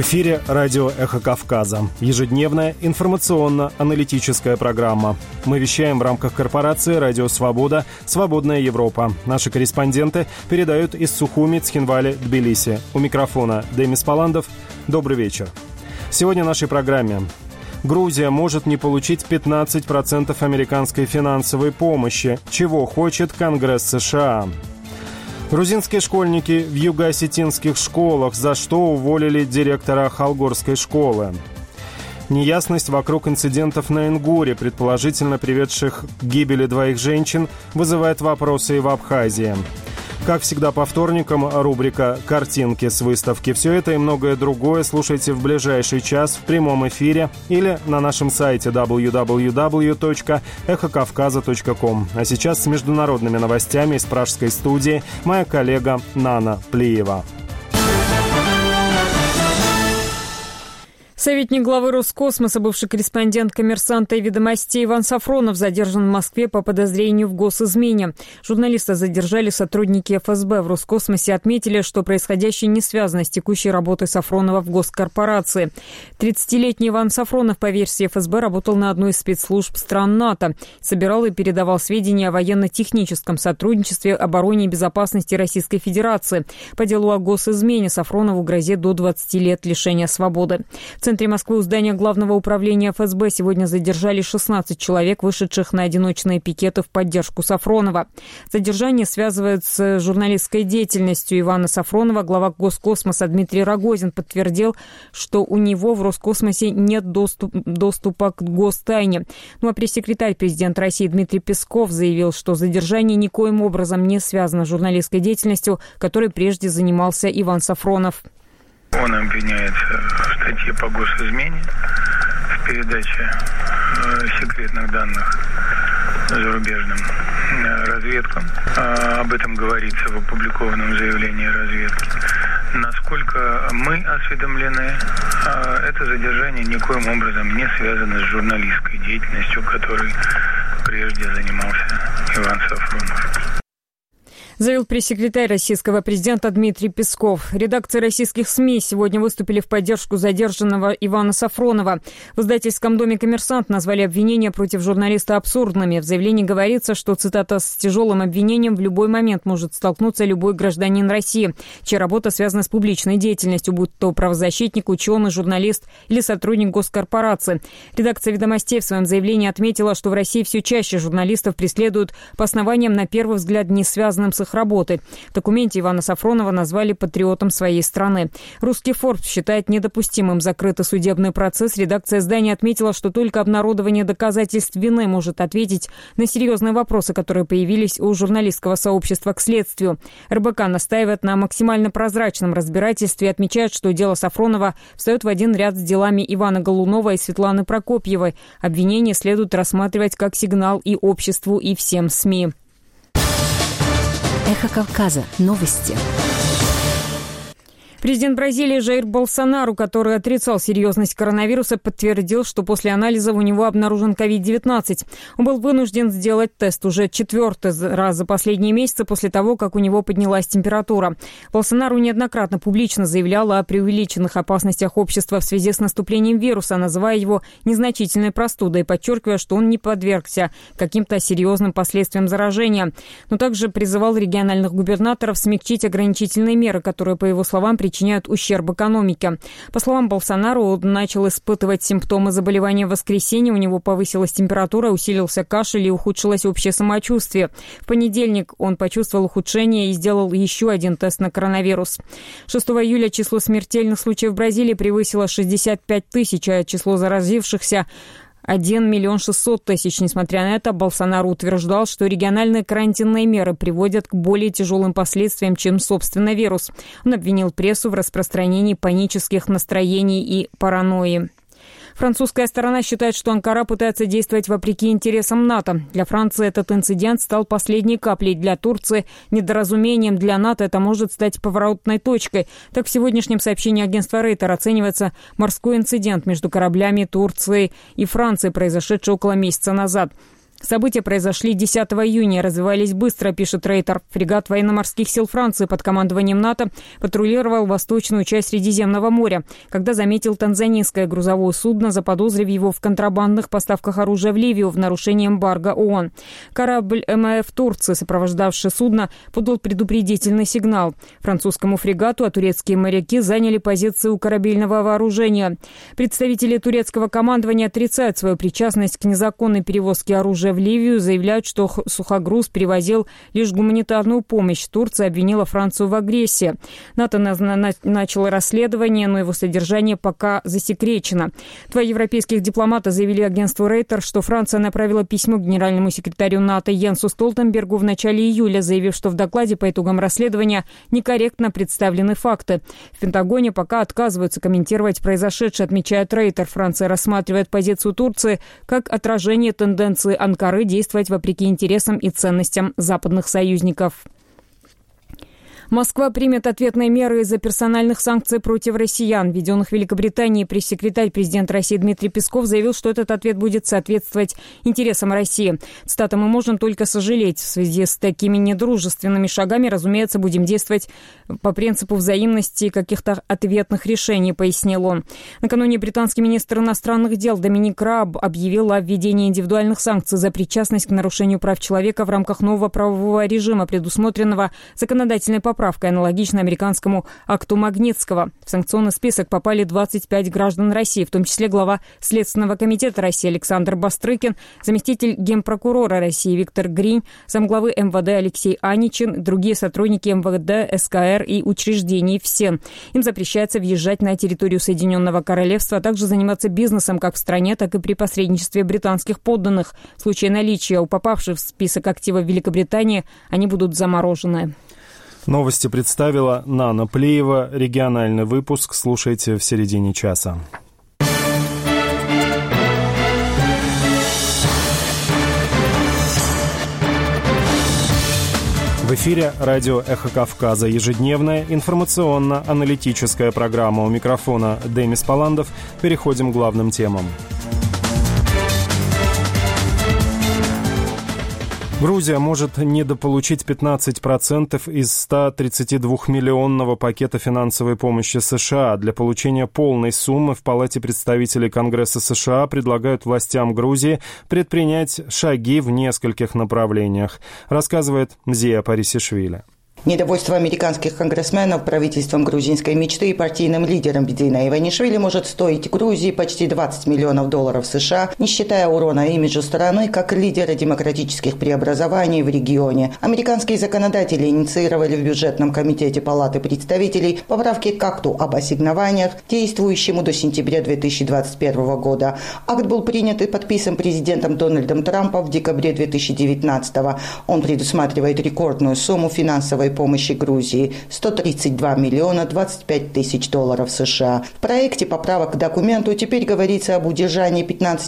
эфире радио «Эхо Кавказа». Ежедневная информационно-аналитическая программа. Мы вещаем в рамках корпорации «Радио Свобода», «Свободная Европа». Наши корреспонденты передают из Сухуми, Цхинвали, Тбилиси. У микрофона Демис Паландов. Добрый вечер. Сегодня в нашей программе. Грузия может не получить 15% американской финансовой помощи. Чего хочет Конгресс США? Грузинские школьники в юго-осетинских школах, за что уволили директора Холгорской школы. Неясность вокруг инцидентов на Ингуре, предположительно приведших к гибели 2 женщин, вызывает вопросы и в Абхазии. Как всегда по вторникам, рубрика «Картинки с выставки». Все это и многое другое слушайте в ближайший час в прямом эфире или на нашем сайте www.эхокавказа.ком. А сейчас с международными новостями из пражской студии моя коллега Нана Плиева. Советник главы Роскосмоса, бывший корреспондент «Коммерсанта» и «Ведомостей» Иван Сафронов задержан в Москве по подозрению в госизмене. Журналиста задержали сотрудники ФСБ. В Роскосмосе отметили, что происходящее не связано с текущей работой Сафронова в госкорпорации. 30-летний Иван Сафронов, по версии ФСБ, работал на одной из спецслужб стран НАТО. Собирал и передавал сведения о военно-техническом сотрудничестве, обороне и безопасности Российской Федерации. По делу о госизмене Сафронову грозит до 20 лет лишения свободы. В центре Москвы у здания Главного управления ФСБ сегодня задержали 16 человек, вышедших на одиночные пикеты в поддержку Сафронова. Задержание связывают с журналистской деятельностью Ивана Сафронова. Глава Госкосмоса Дмитрий Рогозин подтвердил, что у него в Роскосмосе нет доступа к гостайне. Ну а пресс-секретарь президента России Дмитрий Песков заявил, что задержание никоим образом не связано с журналистской деятельностью, которой прежде занимался Иван Сафронов. Он обвиняется в статье по госизмене в передаче секретных данных зарубежным разведкам. Об этом говорится в опубликованном заявлении разведки. Насколько мы осведомлены, это задержание никоим образом не связано с журналистской деятельностью, которой прежде занимался Иван Сафронов. Заявил пресс-секретарь российского президента Дмитрий Песков. Редакции российских СМИ сегодня выступили в поддержку задержанного Ивана Сафронова. В издательском доме «Коммерсант» назвали обвинения против журналиста абсурдными. В заявлении говорится, что, цитата, «с тяжелым обвинением в любой момент может столкнуться любой гражданин России, чья работа связана с публичной деятельностью, будь то правозащитник, ученый, журналист или сотрудник госкорпорации». Редакция «Ведомостей» в своем заявлении отметила, что в России все чаще журналистов преследуют по основаниям, на первый взгляд, не связанным с их работы. В документе Ивана Сафронова назвали патриотом своей страны. Русский Forbes считает недопустимым закрытый судебный процесс. Редакция издания отметила, что только обнародование доказательств вины может ответить на серьезные вопросы, которые появились у журналистского сообщества к следствию. РБК настаивает на максимально прозрачном разбирательстве и отмечает, что дело Сафронова встает в один ряд с делами Ивана Голунова и Светланы Прокопьевой. Обвинения следует рассматривать как сигнал и обществу, и всем СМИ. Эхо Кавказа. Новости. Президент Бразилии Жаир Болсонару, который отрицал серьезность коронавируса, подтвердил, что после анализа у него обнаружен COVID-19. Он был вынужден сделать тест уже 4-й раз за последние месяцы после того, как у него поднялась температура. Болсонару неоднократно публично заявлял о преувеличенных опасностях общества в связи с наступлением вируса, называя его незначительной простудой, подчеркивая, что он не подвергся каким-то серьезным последствиям заражения. Но также призывал региональных губернаторов смягчить ограничительные меры, которые, по его словам, причиняют ущерб экономике. По словам Болсонару, он начал испытывать симптомы заболевания в воскресенье. У него повысилась температура, усилился кашель и ухудшилось общее самочувствие. В понедельник он почувствовал ухудшение и сделал еще один тест на коронавирус. 6 июля число смертельных случаев в Бразилии превысило 65 тысяч, а число заразившихся 1 600 000. Несмотря на это, Болсонару утверждал, что региональные карантинные меры приводят к более тяжелым последствиям, чем, собственно, вирус. Он обвинил прессу в распространении панических настроений и паранойи. Французская сторона считает, что Анкара пытается действовать вопреки интересам НАТО. Для Франции этот инцидент стал последней каплей. Для Турции – недоразумением. Для НАТО это может стать поворотной точкой. Так, в сегодняшнем сообщении агентства Рейтер оценивается морской инцидент между кораблями Турции и Франции, произошедший около месяца назад. События произошли 10 июня, развивались быстро, пишет Рейтер. Фрегат военно-морских сил Франции под командованием НАТО патрулировал восточную часть Средиземного моря, когда заметил танзанийское грузовое судно, заподозрив его в контрабандных поставках оружия в Ливию в нарушении эмбарго ООН. Корабль МАФ Турции, сопровождавший судно, подал предупредительный сигнал французскому фрегату, а турецкие моряки заняли позиции у корабельного вооружения. Представители турецкого командования отрицают свою причастность к незаконной перевозке оружия в Ливию, заявляют, что сухогруз перевозил лишь гуманитарную помощь. Турция обвинила Францию в агрессии. НАТО начало расследование, но его содержание пока засекречено. Два европейских дипломата заявили агентству Рейтер, что Франция направила письмо к генеральному секретарю НАТО Йенсу Столтенбергу в начале июля, заявив, что в докладе по итогам расследования некорректно представлены факты. В Пентагоне пока отказываются комментировать произошедшее, отмечает Рейтер. Франция рассматривает позицию Турции как отражение тенденции Анкары действовать вопреки интересам и ценностям западных союзников. Москва примет ответные меры из-за персональных санкций против россиян, введенных в Великобритании. Пресс-секретарь президента России Дмитрий Песков заявил, что этот ответ будет соответствовать интересам России. Цитата: «Мы можем только сожалеть. В связи с такими недружественными шагами, разумеется, будем действовать по принципу взаимности и каких-то ответных решений», пояснил он. Накануне британский министр иностранных дел Доминик Рааб объявил о введении индивидуальных санкций за причастность к нарушению прав человека в рамках нового правового режима, предусмотренного законодательной поправкой, аналогично американскому акту Магнитского. В санкционный список попали 25 граждан России, в том числе глава Следственного комитета России Александр Бастрыкин, заместитель генпрокурора России Виктор Гринь, замглавы МВД Алексей Аничин, другие сотрудники МВД, СКР и учреждений ВСЕН. Им запрещается въезжать на территорию Соединенного Королевства, а также заниматься бизнесом как в стране, так и при посредничестве британских подданных. В случае наличия у попавших в список активов Великобритании они будут заморожены. Новости представила Нана Плеева. Региональный выпуск слушайте в середине часа. В эфире радио «Эхо Кавказа». Ежедневная информационно-аналитическая программа. У микрофона Демис Паландов. Переходим к главным темам. Грузия может недополучить 15% из 132-миллионного пакета финансовой помощи США. Для получения полной суммы в Палате представителей Конгресса США предлагают властям Грузии предпринять шаги в нескольких направлениях, рассказывает Мзия Парисишвили. Недовольство американских конгрессменов правительством грузинской мечты и партийным лидером Бидина Иванишвили может стоить Грузии почти $20 миллионов США, не считая урона имиджу страны как лидера демократических преобразований в регионе. Американские законодатели инициировали в бюджетном комитете Палаты представителей поправки к акту об ассигнованиях, действующему до сентября 2021 года. Акт был принят и подписан президентом Дональдом Трампом в декабре 2019. Он предусматривает рекордную сумму финансовой помощи Грузии – $132 миллиона 25 тысяч США. В проекте поправок к документу теперь говорится об удержании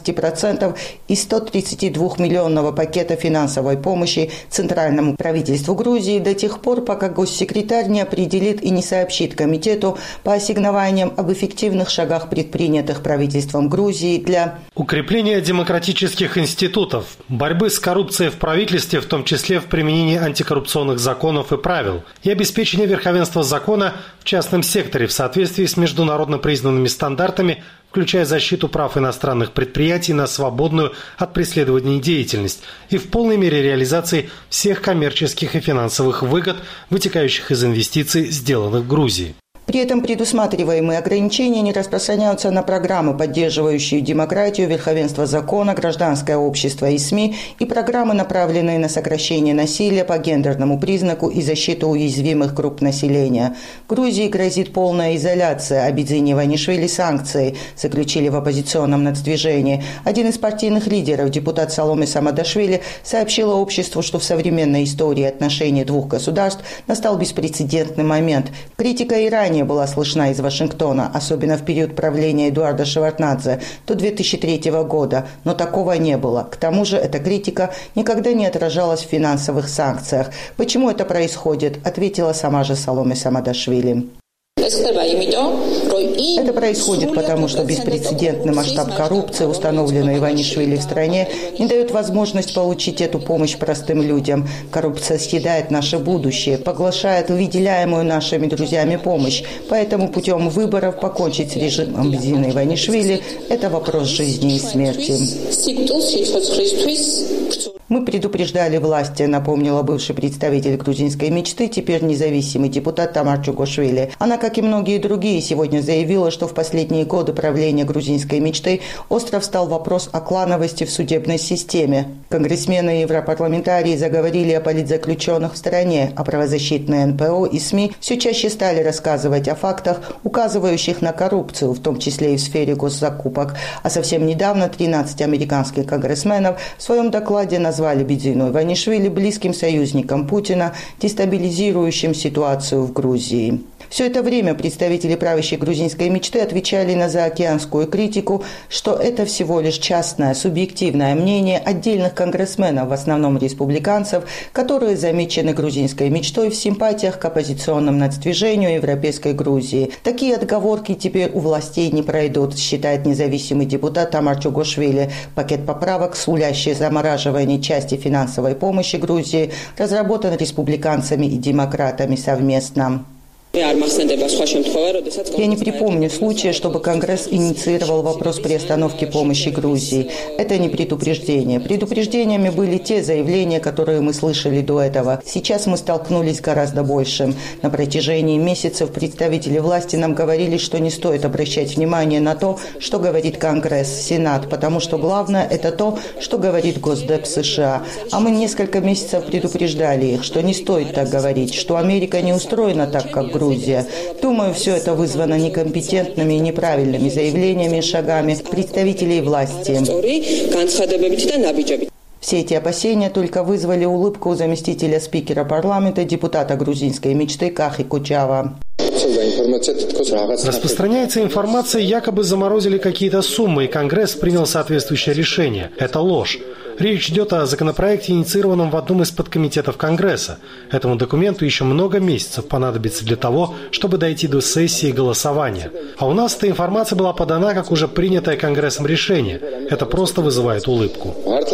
15% из 132-миллионного пакета финансовой помощи центральному правительству Грузии до тех пор, пока госсекретарь не определит и не сообщит комитету по ассигнованиям об эффективных шагах, предпринятых правительством Грузии для укрепления демократических институтов, борьбы с коррупцией в правительстве, в том числе в применении антикоррупционных законов и правил, и обеспечение верховенства закона в частном секторе в соответствии с международно признанными стандартами, включая защиту прав иностранных предприятий на свободную от преследования деятельность и в полной мере реализации всех коммерческих и финансовых выгод, вытекающих из инвестиций, сделанных в Грузии. При этом предусматриваемые ограничения не распространяются на программы, поддерживающие демократию, верховенство закона, гражданское общество и СМИ, и программы, направленные на сокращение насилия по гендерному признаку и защиту уязвимых групп населения. Грузии грозит полная изоляция, а Бидзине Иванишвили санкции, заключили в оппозиционном нацдвижении. Один из партийных лидеров, депутат Саломе Самадашвили, сообщил обществу, что в современной истории отношений двух государств настал беспрецедентный момент. Критика и ранее была слышна из Вашингтона, особенно в период правления Эдуарда Шеварднадзе до 2003 года, но такого не было. К тому же эта критика никогда не отражалась в финансовых санкциях. Почему это происходит, ответила сама же Саломе Самадашвили. Это происходит потому, что беспрецедентный масштаб коррупции, установленный Иванишвили в стране, не дает возможность получить эту помощь простым людям. Коррупция съедает наше будущее, поглощает выделяемую нашими друзьями помощь. Поэтому путем выборов покончить с режимом Бедзина Иванишвили – это вопрос жизни и смерти. Мы предупреждали власти, напомнила бывший представитель грузинской мечты, теперь независимый депутат Тамар Чугошвили. Она, как и многие другие, сегодня заявила, что в последние годы правления грузинской мечты остро встал вопрос о клановости в судебной системе. Конгрессмены и европарламентарии заговорили о политзаключенных в стране, а правозащитные НПО и СМИ все чаще стали рассказывать о фактах, указывающих на коррупцию, в том числе и в сфере госзакупок. А совсем недавно 13 американских конгрессменов в своем докладе назвали Бедзину Иванишвили близким союзником Путина, дестабилизирующим ситуацию в Грузии. Все это время представители правящей грузинской мечты отвечали на заокеанскую критику, что это всего лишь частное, субъективное мнение отдельных конгрессменов, в основном республиканцев, которые замечены грузинской мечтой в симпатиях к оппозиционным нацдвижению Европейской Грузии. Такие отговорки теперь у властей не пройдут, считает независимый депутат Тамар Чугошвили. Пакет поправок, сулящий замораживание части финансовой помощи Грузии, разработан республиканцами и демократами совместно. Я не припомню случая, чтобы Конгресс инициировал вопрос приостановки помощи Грузии. Это не предупреждение. Предупреждениями были те заявления, которые мы слышали до этого. Сейчас мы столкнулись с гораздо большим. На протяжении месяцев представители власти нам говорили, что не стоит обращать внимание на то, что говорит Конгресс, Сенат, потому что главное – это то, что говорит Госдеп США. А мы несколько месяцев предупреждали их, что не стоит так говорить, что Америка не устроена так, как Грузия. Думаю, все это вызвано некомпетентными и неправильными заявлениями и шагами представителей власти. Все эти опасения только вызвали улыбку у заместителя спикера парламента, депутата грузинской мечты Кахи Кучава. Распространяется информация, якобы заморозили какие-то суммы, и Конгресс принял соответствующее решение. Это ложь. Речь идет о законопроекте, инициированном в одном из подкомитетов Конгресса. Этому документу еще много месяцев понадобится для того, чтобы дойти до сессии голосования. А у нас эта информация была подана как уже принятое Конгрессом решение. Это просто вызывает улыбку.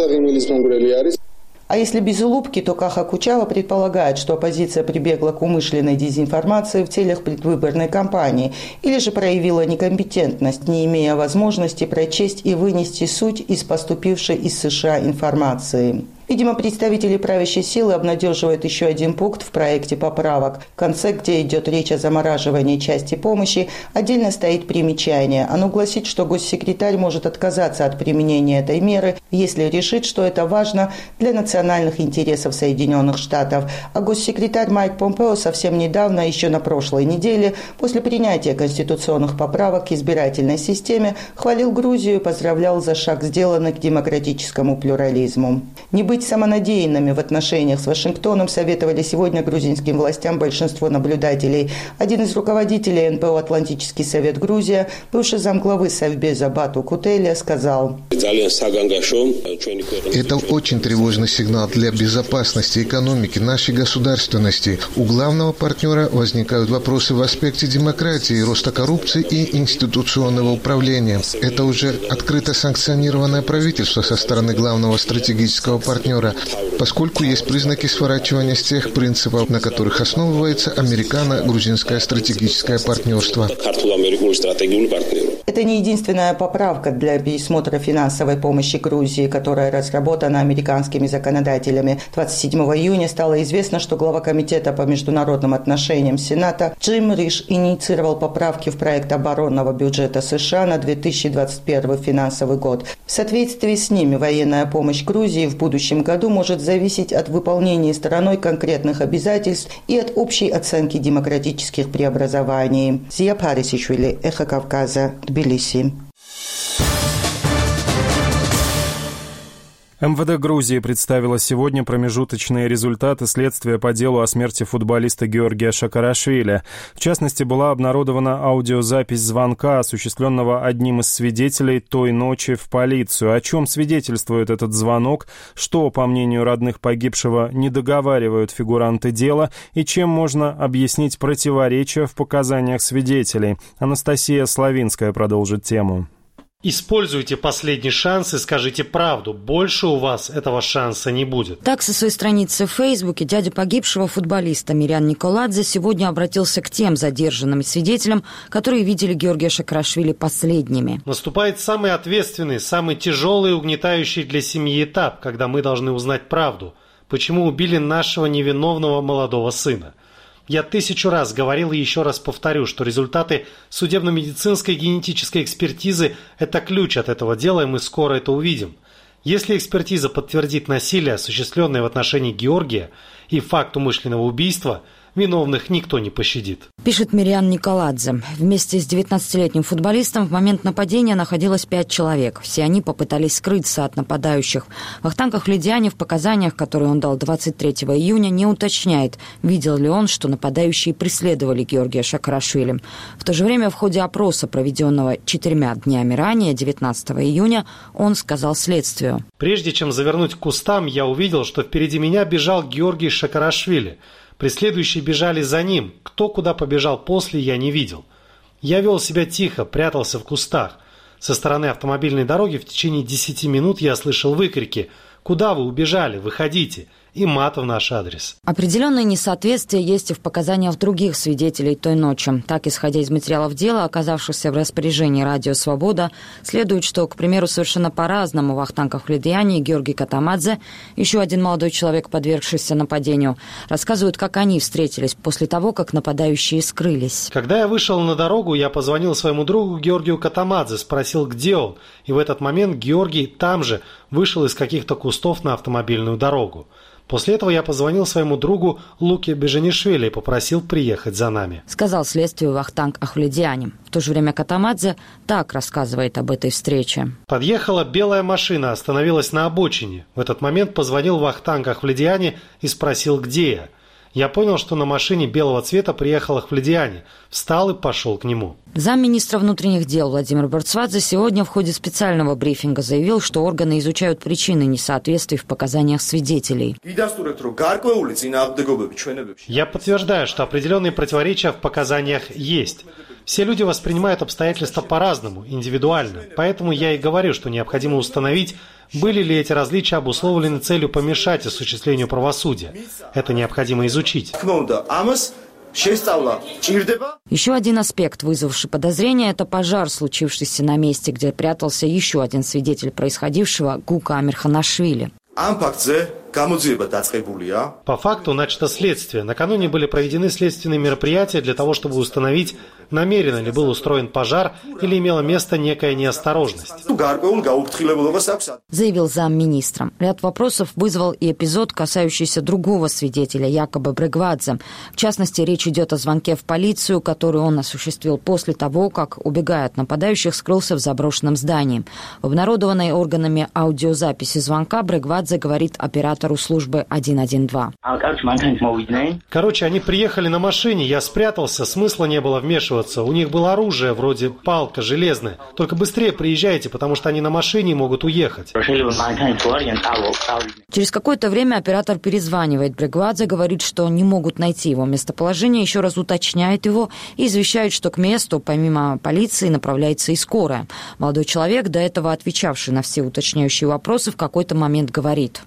А если без улыбки, то Каха Кучава предполагает, что оппозиция прибегла к умышленной дезинформации в целях предвыборной кампании или же проявила некомпетентность, не имея возможности прочесть и вынести суть из поступившей из США информации. Видимо, представители правящей силы обнадеживают еще один пункт в проекте поправок. В конце, где идет речь о замораживании части помощи, отдельно стоит примечание. Оно гласит, что госсекретарь может отказаться от применения этой меры, если решит, что это важно для национальных интересов Соединенных Штатов. А госсекретарь Майк Помпео совсем недавно, еще на прошлой неделе, после принятия конституционных поправок к избирательной системе, хвалил Грузию и поздравлял за шаг, сделанный к демократическому плюрализму. Не быть самонадеянными в отношениях с Вашингтоном советовали сегодня грузинским властям большинство наблюдателей. Один из руководителей НПО «Атлантический совет Грузия», бывший замглавы Совбеза Бату Кутелия, сказал: «Это очень тревожный сигнал для безопасности, экономики, нашей государственности. У главного партнера возникают вопросы в аспекте демократии, роста коррупции и институционного управления. Это уже открыто санкционированное правительство со стороны главного стратегического партнера, поскольку есть признаки сворачивания с тех принципов, на которых основывается американо-грузинское стратегическое партнерство». Это не единственная поправка для пересмотра финансовой помощи Грузии, которая разработана американскими законодателями. 27 июня стало известно, что глава Комитета по международным отношениям Сената Джим Риш инициировал поправки в проект оборонного бюджета США на 2021 финансовый год. В соответствии с ними военная помощь Грузии в будущем году может зависеть от выполнения стороной конкретных обязательств и от общей оценки демократических преобразований. Зия Парисишвили, Эхо Кавказа, Тбилиси. МВД Грузии представила сегодня промежуточные результаты следствия по делу о смерти футболиста Георгия Шакарашвили. В частности, была обнародована аудиозапись звонка, осуществленного одним из свидетелей той ночи в полицию. О чем свидетельствует этот звонок, что, по мнению родных погибшего, не договаривают фигуранты дела и чем можно объяснить противоречия в показаниях свидетелей. Анастасия Славинская продолжит тему. Используйте последний шанс и скажите правду. Больше у вас этого шанса не будет. Так, со своей страницы в Фейсбуке дядя погибшего футболиста Мирян Николадзе сегодня обратился к тем задержанным свидетелям, которые видели Георгия Шакарашвили последними. Наступает самый ответственный, самый тяжелый и угнетающий для семьи этап, когда мы должны узнать правду. Почему убили нашего невиновного молодого сына? Я 1000 раз говорил и еще раз повторю, что результаты судебно-медицинской генетической экспертизы – это ключ от этого дела, и мы скоро это увидим. Если экспертиза подтвердит насилие, осуществленное в отношении Георгия, и факт умышленного убийства, виновных никто не пощадит. Пишет Мирян Николадзе. Вместе с 19-летним футболистом в момент нападения находилось 5 человек. Все они попытались скрыться от нападающих. Вахтанг Ахлидиани в показаниях, которые он дал 23 июня, не уточняет, видел ли он, что нападающие преследовали Георгия Шакарашвили. В то же время в ходе опроса, проведенного 4 днями ранее, 19 июня, он сказал следствию. Прежде чем завернуть к кустам, я увидел, что впереди меня бежал Георгий Шакарашвили. Преследующие бежали за ним. Кто куда побежал после, я не видел. Я вел себя тихо, прятался в кустах. Со стороны автомобильной дороги в течение 10 минут я слышал выкрики: «Куда вы убежали? Выходите!» и мат в наш адрес. Определенные несоответствия есть и в показаниях других свидетелей той ночи. Так, исходя из материалов дела, оказавшихся в распоряжении «Радио Свобода», следует, что, к примеру, совершенно по-разному Вахтанг Ахлидиани и Георгий Катамадзе, еще один молодой человек, подвергшийся нападению, рассказывают, как они встретились после того, как нападающие скрылись. Когда я вышел на дорогу, я позвонил своему другу Георгию Катамадзе, спросил, где он, и в этот момент Георгий там же вышел из каких-то кустов на автомобильную дорогу. После этого я позвонил своему другу Луке Бежанишвили и попросил приехать за нами. Сказал следствию Вахтанг Ахлидиани. В то же время Катамадзе так рассказывает об этой встрече. Подъехала белая машина, остановилась на обочине. В этот момент позвонил Вахтанг Ахлидиани и спросил, где я. Я понял, что на машине белого цвета приехал Ахлидиани, встал и пошел к нему. Замминистра внутренних дел Владимир Барцвадзе сегодня в ходе специального брифинга заявил, что органы изучают причины несоответствий в показаниях свидетелей. Я подтверждаю, что определенные противоречия в показаниях есть. Все люди воспринимают обстоятельства по-разному, индивидуально. Поэтому я и говорю, что необходимо установить, были ли эти различия обусловлены целью помешать осуществлению правосудия. Это необходимо изучить. Еще один аспект, вызвавший подозрение, это пожар, случившийся на месте, где прятался еще один свидетель происходившего, Гука Амирханашвили. По факту начато следствие. Накануне были проведены следственные мероприятия для того, чтобы установить, намеренно ли был устроен пожар или имела место некая неосторожность. Заявил замминистра. Ряд вопросов вызвал и эпизод, касающийся другого свидетеля, якобы Брегвадзе. В частности, речь идет о звонке в полицию, который он осуществил после того, как, убегая от нападающих, скрылся в заброшенном здании. В обнародованной органами аудиозаписи звонка Брегвадзе говорит оператору службы 112. Короче, они приехали на машине, я спрятался, смысла не было вмешиваться. У них было оружие, вроде палка железная. Только быстрее приезжайте, потому что они на машине и могут уехать. Через какое-то время оператор перезванивает Брегвадзе, говорит, что не могут найти его местоположение, еще раз уточняет его и извещает, что к месту, помимо полиции, направляется и скорая. Молодой человек, до этого отвечавший на все уточняющие вопросы, в какой-то момент говорит: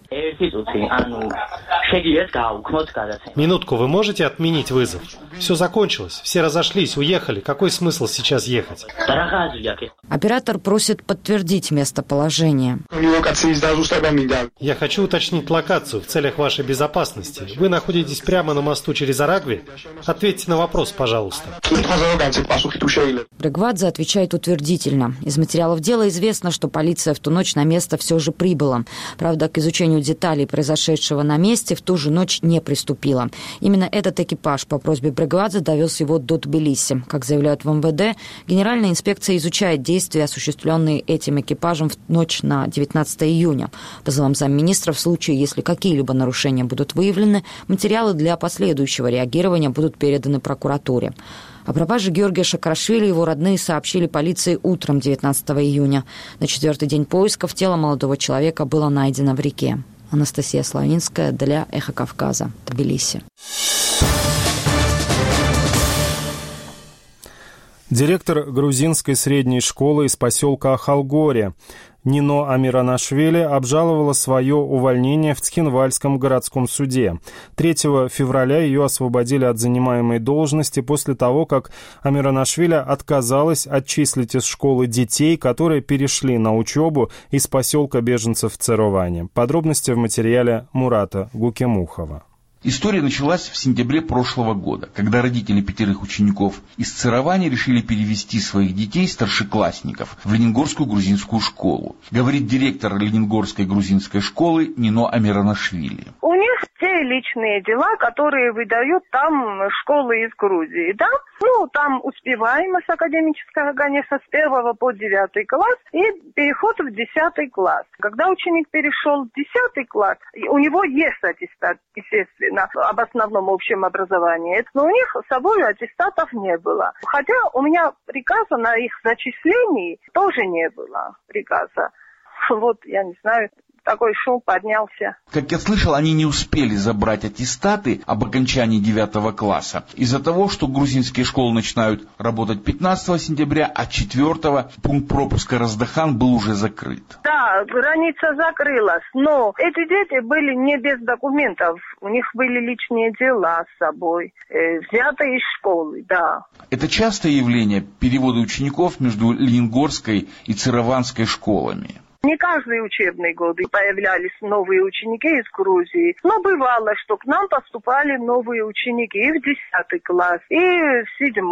Минутку, вы можете отменить вызов? Все закончилось, все разошлись, уехали. Какой смысл сейчас ехать? Оператор просит подтвердить местоположение. Я хочу уточнить локацию в целях вашей безопасности. Вы находитесь прямо на мосту через Арагви? Ответьте на вопрос, пожалуйста. Брегвадзе отвечает утвердительно. Из материалов дела известно, что полиция в ту ночь на место все же прибыла. Правда, к изучению деталей произошедшего на месте в ту же ночь не приступила. Именно этот экипаж по просьбе Брегвадзе довез его до Тбилиси. Как заявляют в МВД, Генеральная инспекция изучает действия, осуществленные этим экипажем в ночь на 19 июня. По словам замминистра, в случае, если какие-либо нарушения будут выявлены, материалы для последующего реагирования будут переданы прокуратуре. О пропаже Георгия Шакарашвили его родные сообщили полиции утром 19 июня. На 4-й день поисков тело молодого человека было найдено в реке. Анастасия Славинская для «Эхо Кавказа», Тбилиси. Директор грузинской средней школы из поселка Ахалгоре Нино Амиранашвили обжаловала свое увольнение в Цхинвальском городском суде. 3 февраля ее освободили от занимаемой должности после того, как Амиранашвили отказалась отчислить из школы детей, которые перешли на учебу из поселка беженцев в Цероване. Подробности в материале Мурата Гукемухова. История началась в сентябре прошлого года, когда родители 5 учеников из Церовани решили перевести своих детей, старшеклассников, в Ленингорскую грузинскую школу. Говорит директор Ленингорской грузинской школы Нино Амиранашвили. У них те личные дела, которые выдают там школы из Грузии, да? Там успеваемость академическая, конечно, с 1 по 9 класс и переход в 10 класс. Когда ученик перешел в 10 класс, у него есть аттестат, естественно, об основном общем образовании, но у них с собой аттестатов не было. Хотя у меня приказа на их зачисление тоже не было, приказа. Я не знаю, такой шум поднялся. Как я слышал, они не успели забрать аттестаты об окончании 9 класса из-за того, что грузинские школы начинают работать 15 сентября, а 4 пункт пропуска Раздахан был уже закрыт. Да, граница закрылась, но эти дети были не без документов, у них были личные дела с собой, взятые из школы, да. Это частое явление перевода учеников между Ленингорской и Церованской школами. Не каждый учебный год появлялись новые ученики из Грузии, но бывало, что к нам поступали новые ученики и в 10 класс, и в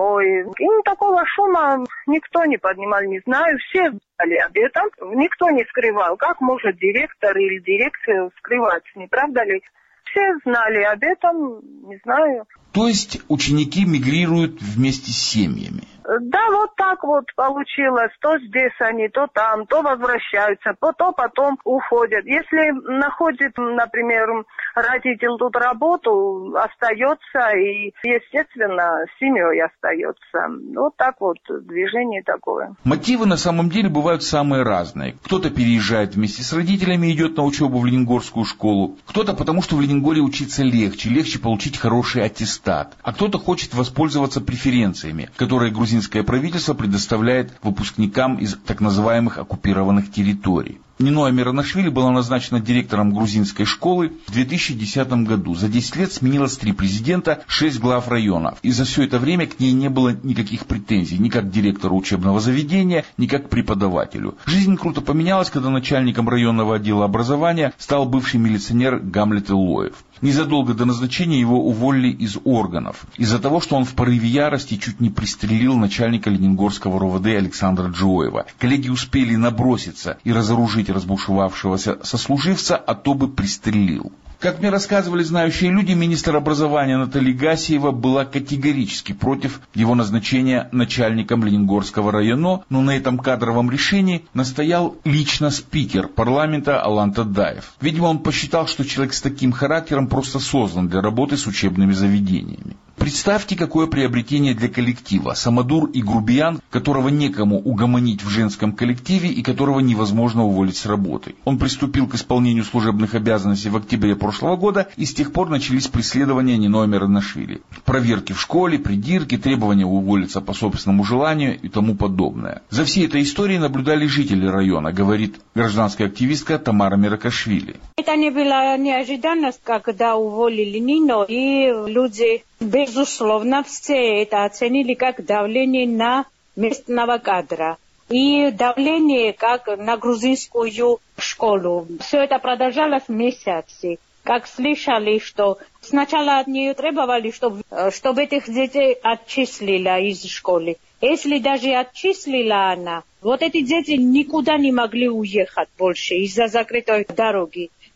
7. И такого шума никто не поднимал, не знаю, все знали об этом, никто не скрывал. Как может директор или дирекция скрывать, не правда ли? Все знали об этом, не знаю. То есть ученики мигрируют вместе с семьями? Да, вот так вот получилось. То здесь они, то там, то возвращаются, то потом уходят. Если находит, например, родитель тут работу, остается и, естественно, с семьей остается. Вот так вот, движение такое. Мотивы на самом деле бывают самые разные. Кто-то переезжает вместе с родителями и идет на учебу в Ленингорскую школу. Кто-то потому, что в Ленингоре учиться легче получить хороший аттестат. А кто-то хочет воспользоваться преференциями, которые грузинское правительство предоставляет выпускникам из так называемых оккупированных территорий. Нино Амиранашвили была назначена директором грузинской школы в 2010 году. За 10 лет сменилось 3 президента, 6 глав районов. И за все это время к ней не было никаких претензий, ни как к директору учебного заведения, ни как к преподавателю. Жизнь круто поменялась, когда начальником районного отдела образования стал бывший милиционер Гамлет Илоев. Незадолго до назначения его уволили из органов из-за того, что он в порыве ярости чуть не пристрелил начальника Ленингорского РОВД Александра Джоева. Коллеги успели наброситься и разоружить разбушевавшегося сослуживца, а то бы пристрелил. Как мне рассказывали знающие люди, министр образования Наталья Гасиева была категорически против его назначения начальником Ленингорского района, но на этом кадровом решении настоял лично спикер парламента Алан Тадаев. Видимо, он посчитал, что человек с таким характером просто создан для работы с учебными заведениями. Представьте, какое приобретение для коллектива. Самодур и грубиян, которого некому угомонить в женском коллективе и которого невозможно уволить с работы. Он приступил к исполнению служебных обязанностей в октябре прошлого года, и с тех пор начались преследования Нино Амиранашвили. Проверки в школе, придирки, требования уволиться по собственному желанию и тому подобное. За всей этой историей наблюдали жители района, говорит гражданская активистка Тамара Миракашвили. Это не была неожиданность, когда уволили Нино, и люди, безусловно, все это оценили как давление на местного кадра. И давление как на грузинскую школу. Все это продолжалось месяцы. Как слышали, что сначала от нее требовали, чтобы этих детей отчислила из школы. Если даже отчислила она, вот эти дети никуда не могли уехать больше из-за закрытой дороги.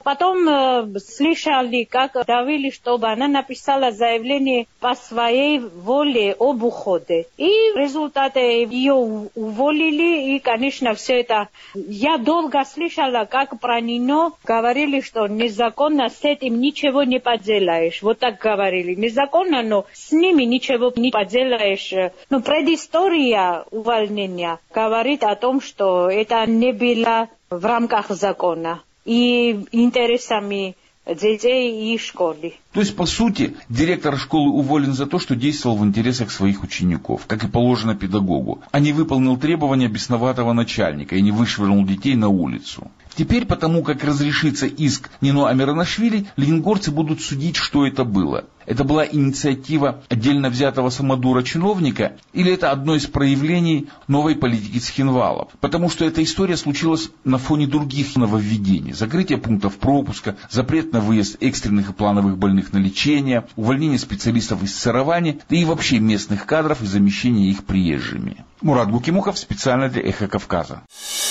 Потом слышали, как давили, чтобы она написала заявление по своей воле об уходе. И в результате ее уволили, и, конечно, все это... Я долго слышала, как про нее говорили, что незаконно с этим ничего не поделаешь. Вот так говорили. Незаконно, но с ними ничего не поделаешь. Но предыстория увольнения говорит о том, что это не было в рамках закона и интересами детей и школы. То есть, по сути, директор школы уволен за то, что действовал в интересах своих учеников, как и положено педагогу, а не выполнил требования бесноватого начальника и не вышвырнул детей на улицу. Теперь, потому как разрешится иск Нино Амиранашвили, ленингорцы будут судить, что это было. Это была инициатива отдельно взятого самодура чиновника, или это одно из проявлений новой политики Цхинвала? Потому что эта история случилась на фоне других нововведений. Закрытие пунктов пропуска, запрет на выезд экстренных и плановых больных на лечение, увольнение специалистов из сыровани, да и вообще местных кадров и замещение их приезжими. Мурат Гукимухов специально для «Эхо Кавказа».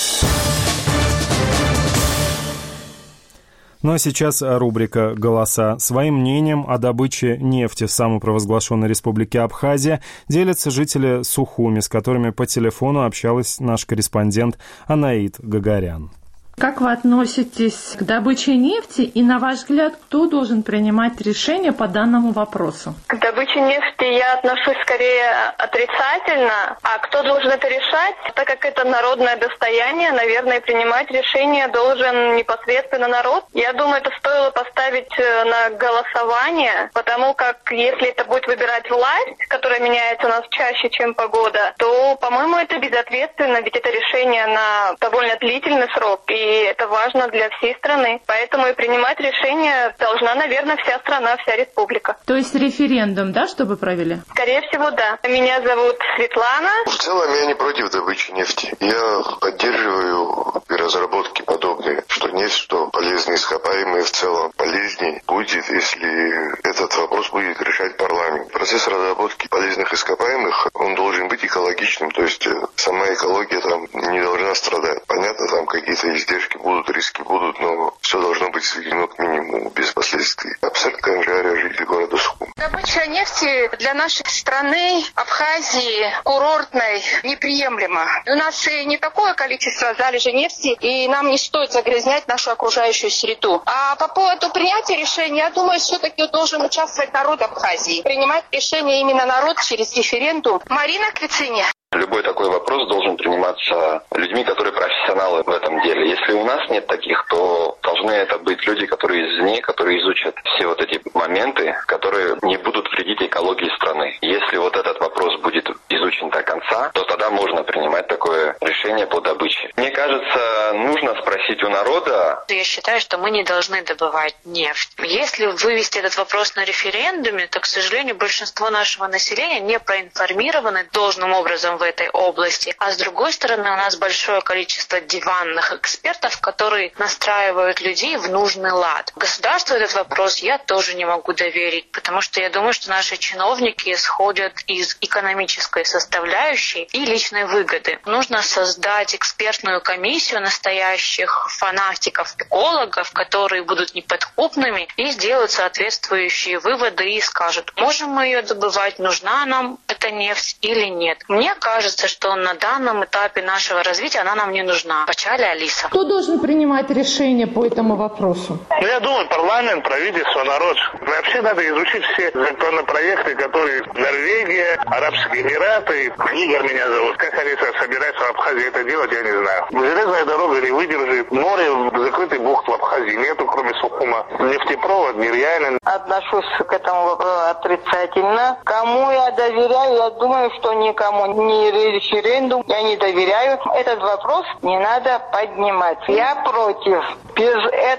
Ну а сейчас рубрика «Голоса». Своим мнением о добыче нефти в самопровозглашенной республике Абхазия делятся жители Сухуми, с которыми по телефону общалась наш корреспондент Анаит Гагарян. Как вы относитесь к добыче нефти и, на ваш взгляд, кто должен принимать решение по данному вопросу? К добыче нефти я отношусь скорее отрицательно. А кто должен это решать? Так как это народное достояние, наверное, принимать решение должен непосредственно народ. Я думаю, это стоило поставить на голосование, потому как если это будет выбирать власть, которая меняется у нас чаще, чем погода, то, по-моему, это безответственно, ведь это решение на довольно длительный срок, и это важно для всей страны. Поэтому и принимать решение должна, наверное, вся страна, вся республика. То есть референдум, да, чтобы провели? Скорее всего, да. Меня зовут Светлана. В целом я не против добычи нефти. Я поддерживаю разработки подобные, что нефть, что полезные ископаемые в целом полезнее будет, если этот вопрос будет решать парламент. Процесс разработки полезных ископаемых, он должен быть экологичным, то есть сама экология там не должна страдать. Понятно, там какие-то издержки будут, риски будут, но все должно быть сведено к минимуму, без последствий. Абсолютно Канжария, жители города Сухум. Добыча нефти для нашей страны, Абхазии, курортной, неприемлема. У нас и не такое количество залежей нефти, и нам не стоит загрязнять нашу окружающую среду. А по поводу принятия решения, я думаю, все-таки должен участвовать народ Абхазии. Принимать решение именно народ через референдум. Марина Квициня. Любой такой вопрос должен приниматься людьми, которые профессионалы в этом деле. Если у нас нет таких, то должны это быть люди, которые извне, которые изучат все вот эти моменты, которые не будут вредить экологии страны. Если вот этот вопрос будет изучен до конца, то тогда можно принимать такое решение по добыче. Мне кажется, нужно спросить у народа. Я считаю, что мы не должны добывать нефть. Если вывести этот вопрос на референдуме, то, к сожалению, большинство нашего населения не проинформированы должным образом в этой области. А с другой стороны, у нас большое количество диванных экспертов, которые настраивают людей в нужный лад. Государству этот вопрос я тоже не могу доверить, потому что я думаю, что наши чиновники исходят из экономической составляющей и личной выгоды. Нужно создать экспертную комиссию настоящих фанатиков, экологов, которые будут неподкупными и сделают соответствующие выводы и скажут, можем мы ее добывать, нужна нам эта нефть или нет. Мне кажется, что на данном этапе нашего развития она нам не нужна. Почали, Алиса. Кто должен принимать решение по этому вопросу? Я думаю, парламент, правительство, народ. Вообще надо изучить все законопроекты, которые Норвегия, Арабские Эмираты. Игорь меня зовут. Как они собираются в Абхазии это делать, я не знаю. Железная дорога не выдержит. Море, закрытый бухт в Абхазии нету, кроме Сухума. Нефтепровод нереален. Отношусь к этому вопросу отрицательно. Кому я доверяю? Я думаю, что никому. Ни референдум я не доверяю. Этот вопрос не надо поднимать. Я против. Без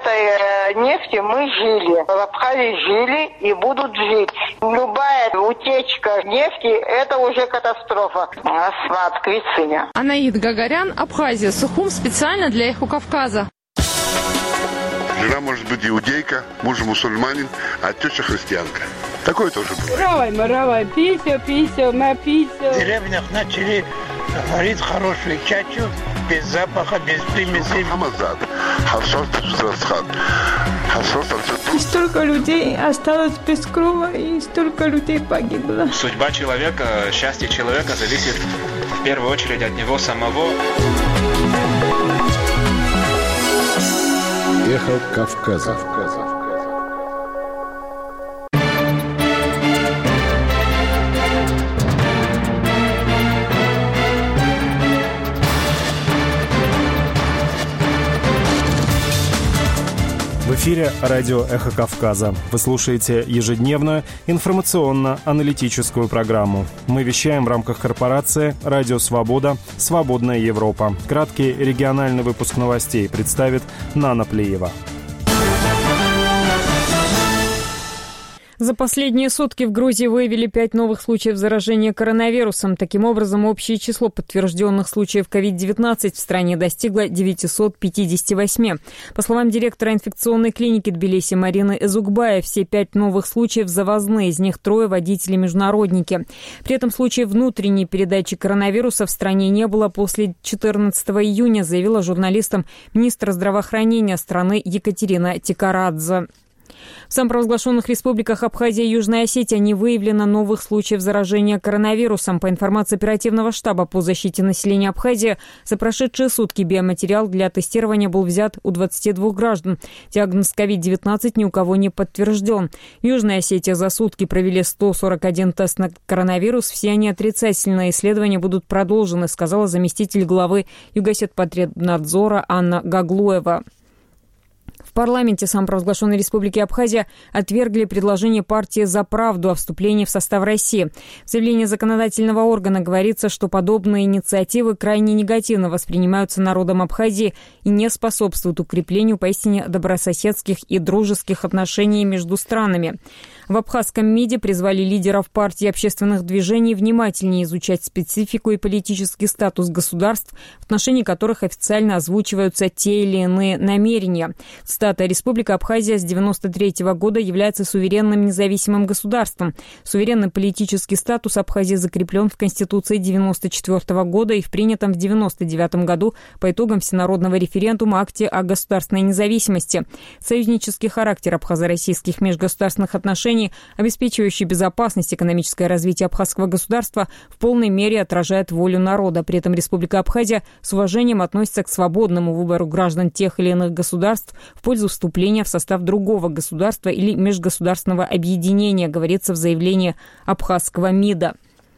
этой нефти мы жили. В Абхазии жили и будут жить. Любая утечка нефти – это уже катастрофа. Асмат Квициня. Анаит Гагарян, Абхазия, Сухум, специально для «Эхо Кавказа». Жена может быть иудейка, муж мусульманин, а теща христианка. Такое тоже бывает. Маравай, писю, на писю. В деревнях начали говорить хорошую чачу, без запаха, без примесей. И столько людей осталось без крова, и столько людей погибло. Судьба человека, счастье человека зависит в первую очередь от него самого. Эхо Кавказа. В эфире радио «Эхо Кавказа». Вы слушаете ежедневную информационно-аналитическую программу. Мы вещаем в рамках корпорации «Радио Свобода. Свободная Европа». Краткий региональный выпуск новостей представит Нана Плиева. За последние сутки в Грузии выявили 5 новых случаев заражения коронавирусом. Таким образом, общее число подтвержденных случаев COVID-19 в стране достигло 958. По словам директора инфекционной клиники Тбилиси Марины Эзукбая, все 5 новых случаев завозные, из них 3 водители-международники. При этом случаев внутренней передачи коронавируса в стране не было после 14 июня, заявила журналистам министр здравоохранения страны Екатерина Тикарадзе. В самопровозглашенных республиках Абхазия и Южная Осетия не выявлено новых случаев заражения коронавирусом. По информации оперативного штаба по защите населения Абхазии, за прошедшие сутки биоматериал для тестирования был взят у 22 граждан. Диагноз COVID-19 ни у кого не подтвержден. В Южной Осетии за сутки провели 141 тест на коронавирус. Все они отрицательные. Исследования будут продолжены, сказала заместитель главы Югосетпотребнадзора Анна Гаглуева. В парламенте самопровозглашенной республики Абхазия отвергли предложение партии «За правду» о вступлении в состав России. В заявлении законодательного органа говорится, что подобные инициативы крайне негативно воспринимаются народом Абхазии и не способствуют укреплению поистине добрососедских и дружеских отношений между странами. В абхазском МИДе призвали лидеров партий и общественных движений внимательнее изучать специфику и политический статус государств, в отношении которых официально озвучиваются те или иные намерения. Цитата: «Республика Абхазия с 1993 года является суверенным независимым государством. Суверенный политический статус Абхазии закреплен в Конституции 1994 года и в принятом в 1999 году по итогам всенародного референдума акте о государственной независимости. Союзнический характер абхазо-российских межгосударственных отношений, обеспечивающий безопасность и экономическое развитие абхазского государства, в полной мере отражает волю народа. При этом Республика Абхазия с уважением относится к свободному выбору граждан тех или иных государств в пользу вступления в состав другого государства или межгосударственного объединения», говорится в заявлении абхазского МИДа.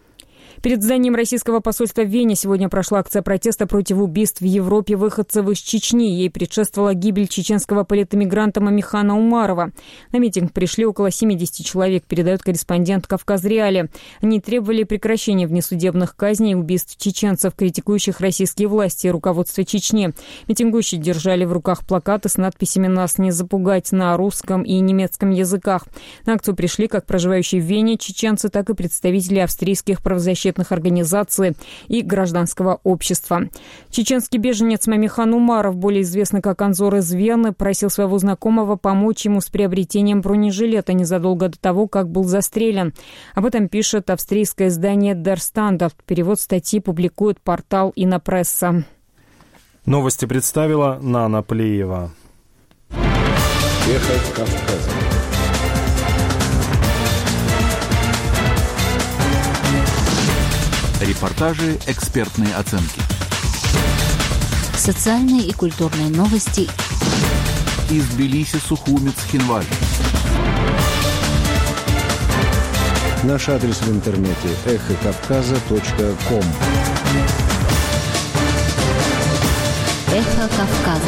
Перед зданием российского посольства в Вене сегодня прошла акция протеста против убийств в Европе выходцев из Чечни. Ей предшествовала гибель чеченского политэмигранта Мамихана Умарова. На митинг пришли около 70 человек, передает корреспондент «Кавказреалии». Они требовали прекращения внесудебных казней и убийств чеченцев, критикующих российские власти и руководство Чечни. Митингующие держали в руках плакаты с надписями «Нас не запугать» на русском и немецком языках. На акцию пришли как проживающие в Вене чеченцы, так и представители австрийских правозащитных организаций и гражданского общества. Чеченский беженец Мамихан Умаров, более известный как Анзор из Вены, просил своего знакомого помочь ему с приобретением бронежилета незадолго до того, как был застрелен. Об этом пишет австрийское издание Der Standard. Перевод статьи публикует портал Инопресса. Новости представила Нана Плиева. Эхо Кавказа. Репортажи, экспертные оценки. Социальные и культурные новости. Из Тбилиси, Сухуми, Цхинвали. Наш адрес в интернете эхокавказа.ком. Эхо Кавказа.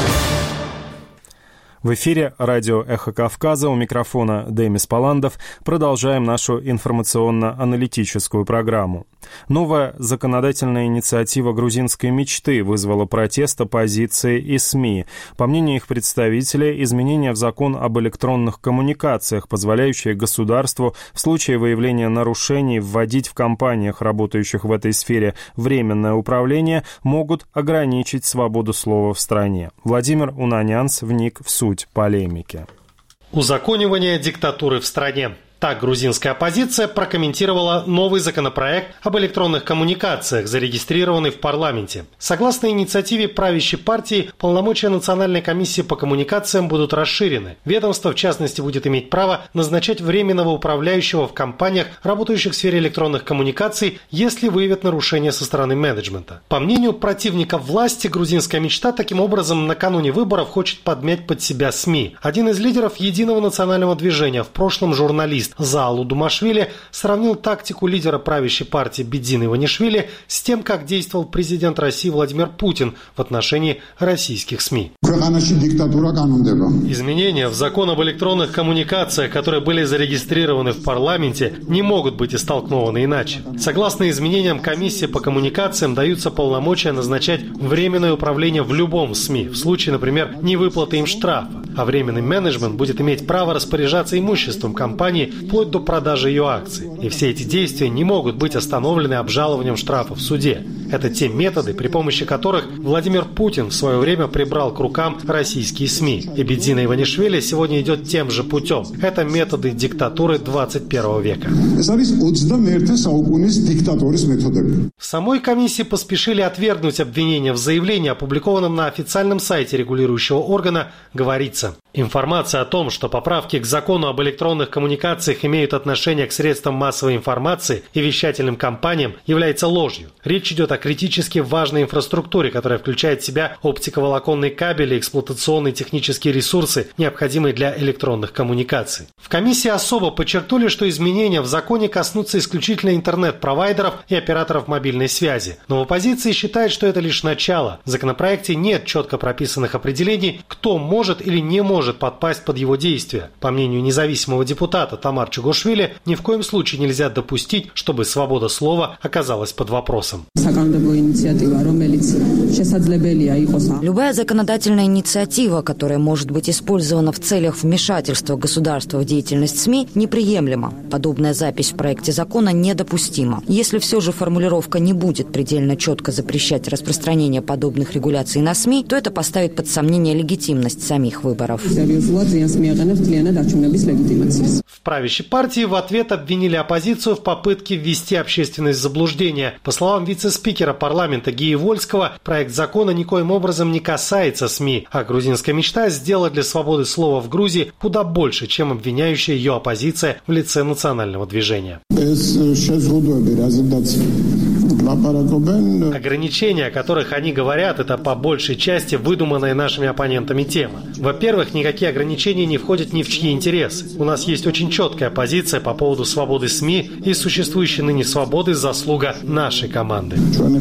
В эфире радио «Эхо Кавказа», у микрофона Демис Паландов. Продолжаем нашу информационно-аналитическую программу. Новая законодательная инициатива грузинской мечты вызвала протест оппозиции и СМИ. По мнению их представителей, изменения в закон об электронных коммуникациях, позволяющие государству в случае выявления нарушений вводить в компаниях, работающих в этой сфере, временное управление, могут ограничить свободу слова в стране. Владимир Унанянц вник в суть полемики. Узаконивание диктатуры в стране. Так грузинская оппозиция прокомментировала новый законопроект об электронных коммуникациях, зарегистрированный в парламенте. Согласно инициативе правящей партии, полномочия Национальной комиссии по коммуникациям будут расширены. Ведомство, в частности, будет иметь право назначать временного управляющего в компаниях, работающих в сфере электронных коммуникаций, если выявят нарушения со стороны менеджмента. По мнению противников власти, грузинская мечта таким образом накануне выборов хочет подмять под себя СМИ. Один из лидеров Единого национального движения, в прошлом журналист Заалу Думашвили, сравнил тактику лидера правящей партии Бедзины Иванишвили с тем, как действовал президент России Владимир Путин в отношении российских СМИ. Изменения в закон об электронных коммуникациях, которые были зарегистрированы в парламенте, не могут быть истолкованы иначе. Согласно изменениям комиссии по коммуникациям даются полномочия назначать временное управление в любом СМИ, в случае, например, невыплаты им штрафа, а временный менеджмент будет иметь право распоряжаться имуществом компании вплоть до продажи ее акций. И все эти действия не могут быть остановлены обжалованием штрафа в суде. Это те методы, при помощи которых Владимир Путин в свое время прибрал к рукам российские СМИ. И Бедзина Иванишвили сегодня идет тем же путем. Это методы диктатуры 21 века. В самой комиссии поспешили отвергнуть обвинения. В заявлении, опубликованном на официальном сайте регулирующего органа, говорится: информация о том, что поправки к закону об электронных коммуникациях имеют отношение к средствам массовой информации и вещательным компаниям, является ложью. Речь идет о критически важной инфраструктуре, которая включает в себя оптиковолоконные кабели, эксплуатационные технические ресурсы, необходимые для электронных коммуникаций. В комиссии особо подчеркнули, что изменения в законе коснутся исключительно интернет-провайдеров и операторов мобильной связи. Но в оппозиции считают, что это лишь начало. В законопроекте нет четко прописанных определений, кто может или не может подпасть под его действия. По мнению независимого депутата Тамар Чугошвили, ни в коем случае нельзя допустить, чтобы свобода слова оказалась под вопросом. Любая законодательная инициатива, которая может быть использована в целях вмешательства государства в деятельность СМИ, неприемлема. Подобная запись в проекте закона недопустима. Если все же формулировка не будет предельно четко запрещать распространение подобных регуляций на СМИ, то это поставит под сомнение легитимность самих выборов. В правящей партии в ответ обвинили оппозицию в попытке ввести общественность в заблуждение. По словам вице-спикера парламента Гии Вольского, проект закона никоим образом не касается СМИ, а грузинская мечта сделать для свободы слова в Грузии куда больше, чем обвиняющая ее оппозиция в лице национального движения. Ограничения, о которых они говорят, это по большей части выдуманная нашими оппонентами тема. Во-первых, никакие ограничения не входят ни в чьи интересы. У нас есть очень четкая позиция по поводу свободы СМИ, и существующей ныне свободы заслуга нашей команды.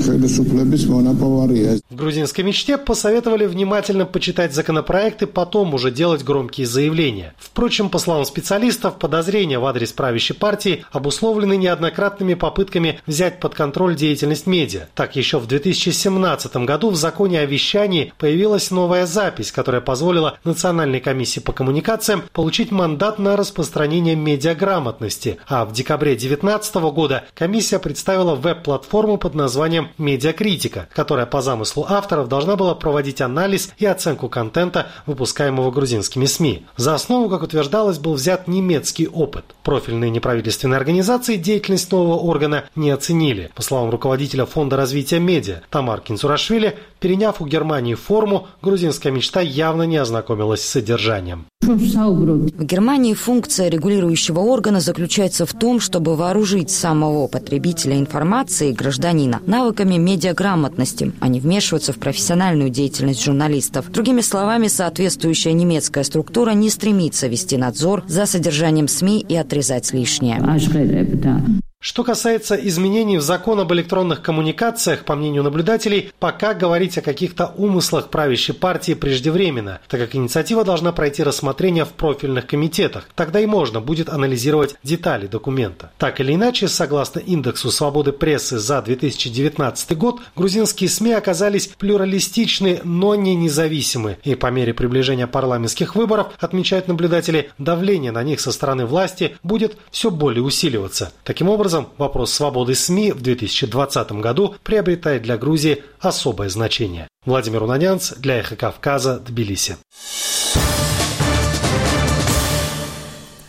В грузинской мечте посоветовали внимательно почитать законопроект и потом уже делать громкие заявления. Впрочем, по словам специалистов, подозрения в адрес правящей партии обусловлены неоднократными попытками взять под контроль деятельность медиа. Так, еще в 2017 году в законе о вещании появилась новая запись, которая позволила Национальной комиссии по коммуникациям получить мандат на распространение медиаграмотности. А в декабре 2019 года комиссия представила веб-платформу под названием «Медиакритика», которая по замыслу авторов должна была проводить анализ и оценку контента, выпускаемого грузинскими СМИ. За основу, как утверждалось, был взят немецкий опыт. Профильные неправительственные организации деятельность нового органа не оценили. По словам руководителя Фонда развития медиа Тамар Кинцурашвили, переняв у Германии форму, грузинская мечта явно не ознакомилась с содержанием. В Германии функция регулирующего органа заключается в том, чтобы вооружить самого потребителя информации, гражданина, навыками медиаграмотности, а не вмешиваться в профессиональную деятельность журналистов. Другими словами, соответствующая немецкая структура не стремится вести надзор за содержанием СМИ и отрезать лишнее. Что касается изменений в закон об электронных коммуникациях, по мнению наблюдателей, пока говорить о каких-то умыслах правящей партии преждевременно, так как инициатива должна пройти рассмотрение в профильных комитетах. Тогда и можно будет анализировать детали документа. Так или иначе, согласно индексу свободы прессы за 2019 год, грузинские СМИ оказались плюралистичны, но не независимы. И по мере приближения парламентских выборов, отмечают наблюдатели, давление на них со стороны власти будет все более усиливаться. Таким образом, вопрос свободы СМИ в 2020 году приобретает для Грузии особое значение. Владимир Унанянц для Эхо Кавказа, Тбилиси. В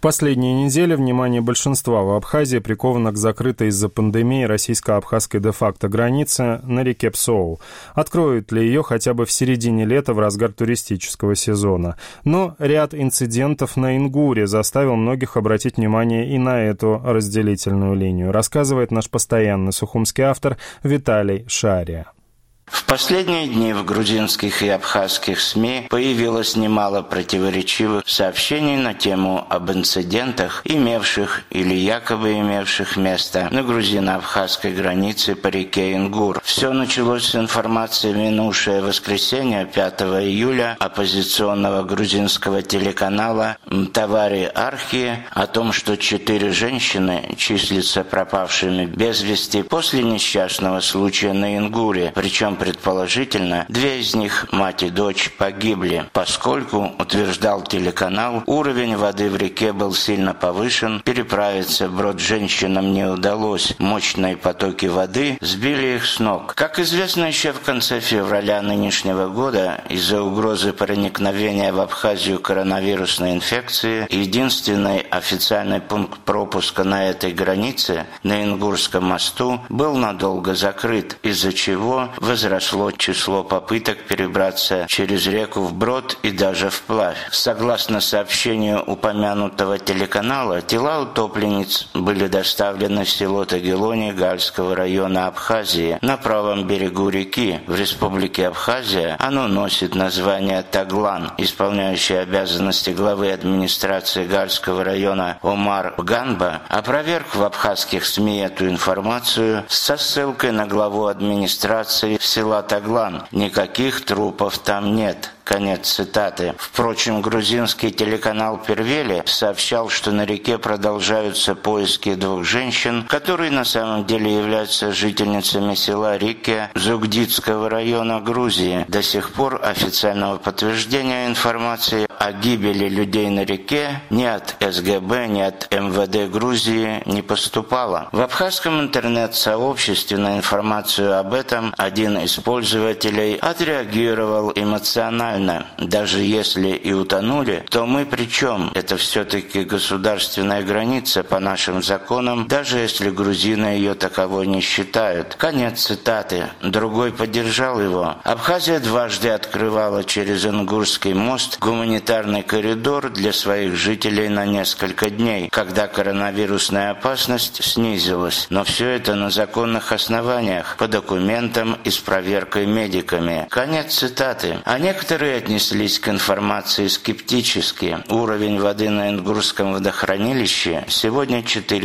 последние недели внимание большинства в Абхазии приковано к закрытой из-за пандемии российско-абхазской де-факто границе на реке Псоу. Откроют ли ее хотя бы в середине лета в разгар туристического сезона? Но ряд инцидентов на Ингуре заставил многих обратить внимание и на эту разделительную линию, рассказывает наш постоянный сухумский автор Виталий Шария. В последние дни в грузинских и абхазских СМИ появилось немало противоречивых сообщений на тему об инцидентах, имевших или якобы имевших место на грузино-абхазской границе по реке Ингур. Все началось с информации в минувшее воскресенье, 5 июля, оппозиционного грузинского телеканала «Тавари Архи» о том, что 4 женщины числятся пропавшими без вести после несчастного случая на Ингуре, причем предположительно, 2 из них, мать и дочь, погибли, поскольку, утверждал телеканал, уровень воды в реке был сильно повышен, переправиться вброд женщинам не удалось, мощные потоки воды сбили их с ног. Как известно, еще в конце февраля нынешнего года, из-за угрозы проникновения в Абхазию коронавирусной инфекции, единственный официальный пункт пропуска на этой границе, на Ингурском мосту, был надолго закрыт, из-за чего возросло число попыток перебраться через реку вброд и даже вплавь. Согласно сообщению упомянутого телеканала, тела утопленниц были доставлены в село Тагелони Гальского района Абхазии на правом берегу реки. В республике Абхазия оно носит название Таглан. Исполняющий обязанности главы администрации Гальского района Омар Бганба опроверг в абхазских СМИ эту информацию со ссылкой на главу администрации села Таглан. Никаких трупов там нет. Конец цитаты. Впрочем, грузинский телеканал Первели сообщал, что на реке продолжаются поиски 2 женщин, которые на самом деле являются жительницами села Рике Зугдидского района Грузии. До сих пор официального подтверждения информации о гибели людей на реке ни от СГБ, ни от МВД Грузии не поступало. В абхазском интернет-сообществе на информацию об этом один из пользователей отреагировал эмоционально. Даже если и утонули, то мы при чем? Это все-таки государственная граница по нашим законам, даже если грузины ее таковой не считают. Конец цитаты. Другой поддержал его. Абхазия дважды открывала через Ингурский мост гуманитарный коридор для своих жителей на несколько дней, когда коронавирусная опасность снизилась. Но все это на законных основаниях, по документам и с проверкой медиками. Конец цитаты. А некоторые отнеслись к информации скептически. Уровень воды на Ингурском водохранилище сегодня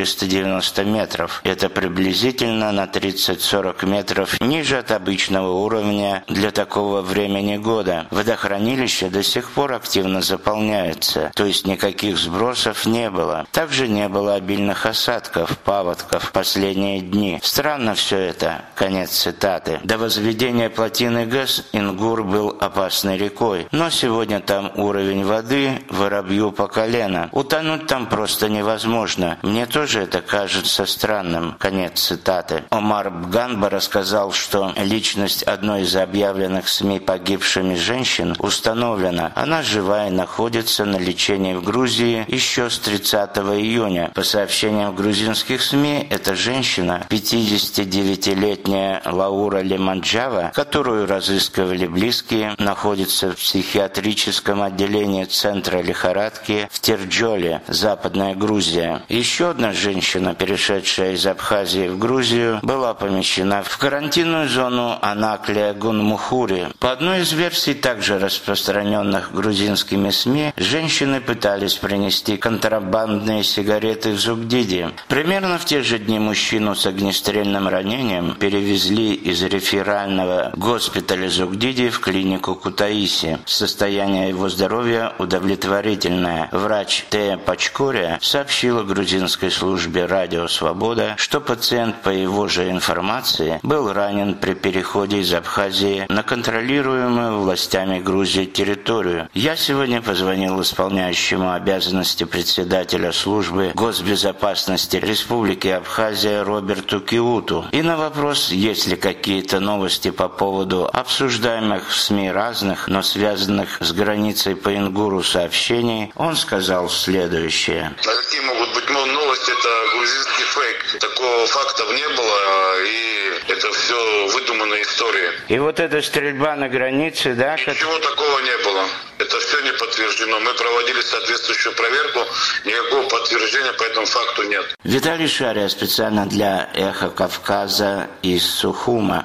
490 метров. Это приблизительно на 30-40 метров ниже от обычного уровня для такого времени года. Водохранилище до сих пор активно заполняется, то есть никаких сбросов не было. Также не было обильных осадков, паводков в последние дни. Странно все это. Конец цитаты. До возведения плотины ГЭС Ингур был опасной рекой, но сегодня там уровень воды воробью по колено. Утонуть там просто невозможно. Мне тоже это кажется странным. Конец цитаты. Омар Бганба рассказал, что личность одной из объявленных СМИ погибшими женщин установлена. Она жива и находится на лечении в Грузии еще с 30 июня. По сообщениям грузинских СМИ, эта женщина, 59-летняя Лаура Лиманджава, которую разыскивали близкие, находится в психиатрическом отделении Центра лихорадки в Терджоле, Западная Грузия. Еще одна женщина, перешедшая из Абхазии в Грузию, была помещена в карантинную зону Анаклия-Гунмухури. По одной из версий, также распространенных грузинскими СМИ, женщины пытались принести контрабандные сигареты в Зугдиди. Примерно в те же дни мужчину с огнестрельным ранением перевезли из реферального госпиталя Зугдиди в клинику Кутаиси. Состояние его здоровья удовлетворительное. Врач Т. Пачкоря сообщила грузинской службе «Радио Свобода», что пациент, по его же информации, был ранен при переходе из Абхазии на контролируемую властями Грузии территорию. Я сегодня позвонил исполняющему обязанности председателя службы госбезопасности Республики Абхазия Роберту Киуту. И на вопрос, есть ли какие-то новости по поводу обсуждаемых в СМИ разных, но связанных с границей по Ингуру сообщений, он сказал следующее. А какие могут быть новости? Это грузинский фейк. Такого фактов не было, и это все выдуманные истории. И вот эта стрельба на границе, да? Ничего такого не было. Это все не подтверждено. Мы проводили соответствующую проверку, никакого подтверждения по этому факту нет. Виталий Шария специально для «Эхо Кавказа» из Сухума.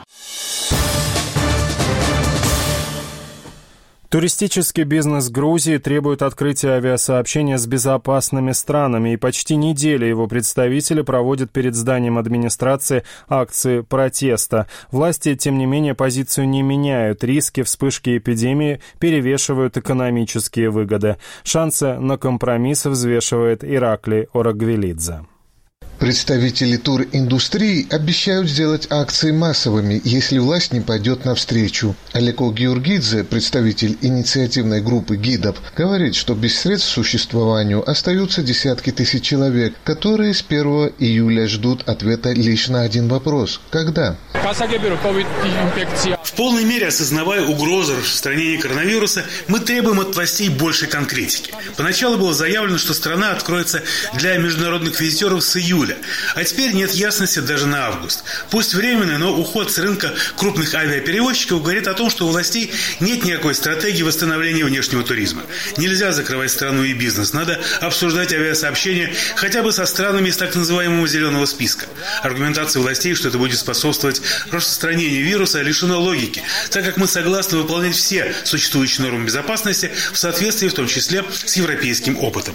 Туристический бизнес Грузии требует открытия авиасообщения с безопасными странами, и почти неделю его представители проводят перед зданием администрации акции протеста. Власти, тем не менее, позицию не меняют. Риски вспышки эпидемии перевешивают экономические выгоды. Шансы на компромисс взвешивает Ираклий Орагвелидзе. Представители туриндустрии обещают сделать акции массовыми, если власть не пойдет навстречу. Алеко Георгидзе, представитель инициативной группы гидов, говорит, что без средств к существованию остаются десятки тысяч человек, которые с 1 июля ждут ответа лишь на один вопрос – когда? В полной мере осознавая угрозу распространения коронавируса, мы требуем от властей большей конкретики. Поначалу было заявлено, что страна откроется для международных визитеров с июля, а теперь нет ясности даже на август. Пусть временный, но уход с рынка крупных авиаперевозчиков говорит о том, что у властей нет никакой стратегии восстановления внешнего туризма. Нельзя закрывать страну и бизнес, надо обсуждать авиасообщения хотя бы со странами из так называемого зеленого списка. Аргументация властей, что это будет способствовать распространению вируса, лишена логики, так как мы согласны выполнять все существующие нормы безопасности в соответствии в том числе с европейским опытом.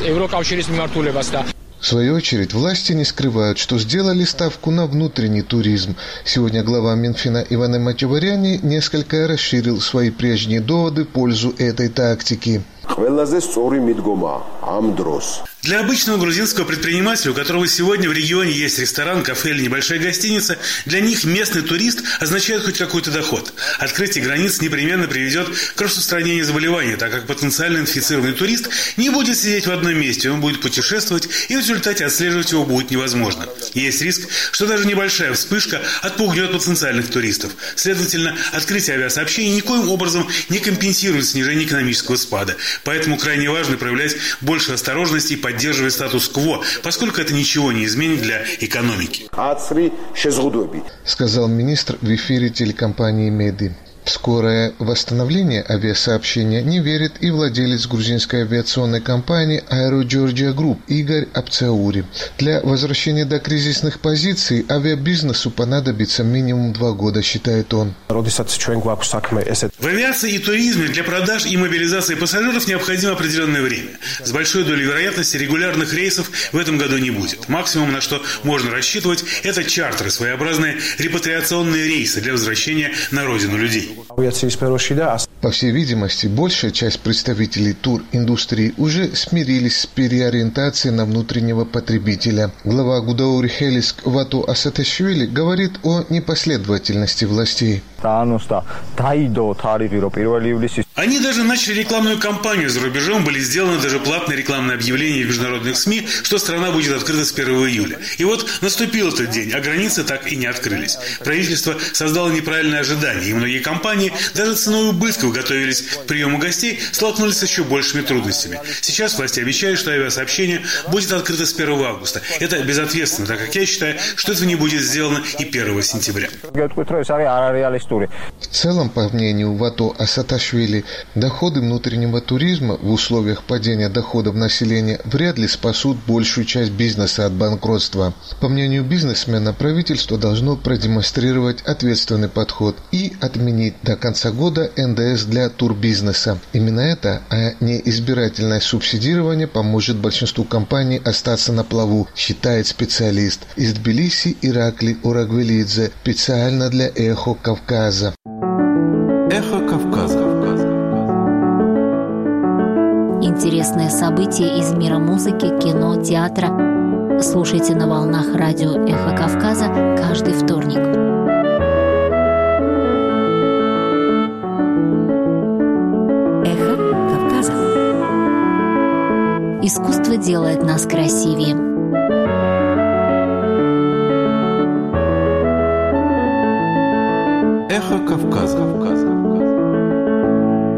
В свою очередь, власти не скрывают, что сделали ставку на внутренний туризм. Сегодня глава Минфина Иван Мачеваряни несколько расширил свои прежние доводы в пользу этой тактики. Для обычного грузинского предпринимателя, у которого сегодня в регионе есть ресторан, кафе или небольшая гостиница, для них местный турист означает хоть какой-то доход. Открытие границ непременно приведет к распространению заболевания, так как потенциально инфицированный турист не будет сидеть в одном месте, он будет путешествовать, и в результате отслеживать его будет невозможно. Есть риск, что даже небольшая вспышка отпугнет потенциальных туристов. Следовательно, открытие авиасообщений никоим образом не компенсирует снижение экономического спада. Поэтому крайне важно проявлять больше осторожности и поддерживать статус-кво, поскольку это ничего не изменит для экономики. Сказал министр в эфире телекомпании «Меди». В скорое восстановление авиасообщения не верит и владелец грузинской авиационной компании Aero Georgia Group Игорь Апцаури. Для возвращения до кризисных позиций авиабизнесу понадобится минимум 2 года, считает он. В авиации и туризме для продаж и мобилизации пассажиров необходимо определенное время. С большой долей вероятности регулярных рейсов в этом году не будет. Максимум, на что можно рассчитывать, это чартеры, своеобразные репатриационные рейсы для возвращения на родину людей. По всей видимости, большая часть представителей туриндустрии уже смирились с переориентацией на внутреннего потребителя. Глава Гудаури Хелиск Вато Асаташвили говорит о непоследовательности властей. Они даже начали рекламную кампанию за рубежом, были сделаны даже платные рекламные объявления в международных СМИ, что страна будет открыта с 1 июля. И вот наступил этот день, а границы так и не открылись. Правительство создало неправильное ожидание, и многие компании, даже ценой убытков, готовились к приему гостей, столкнулись с еще большими трудностями. Сейчас власти обещают, что авиасообщение будет открыто с 1 августа. Это безответственно, так как я считаю, что это не будет сделано и 1 сентября. В целом, по мнению Вато Асаташвили, доходы внутреннего туризма в условиях падения доходов населения вряд ли спасут большую часть бизнеса от банкротства. По мнению бизнесмена, правительство должно продемонстрировать ответственный подход и отменить до конца года НДС для турбизнеса. Именно это, а не избирательное субсидирование, поможет большинству компаний остаться на плаву, считает специалист. Из Тбилиси Ираклий Орагвелидзе, специально для «Эхо Кавказа». «Эхо Кавказа». Интересные события из мира музыки, кино, театра. Слушайте на волнах радио «Эхо Кавказа» каждый вторник. «Эхо Кавказа». Искусство делает нас красивее. «Эхо Кавказа».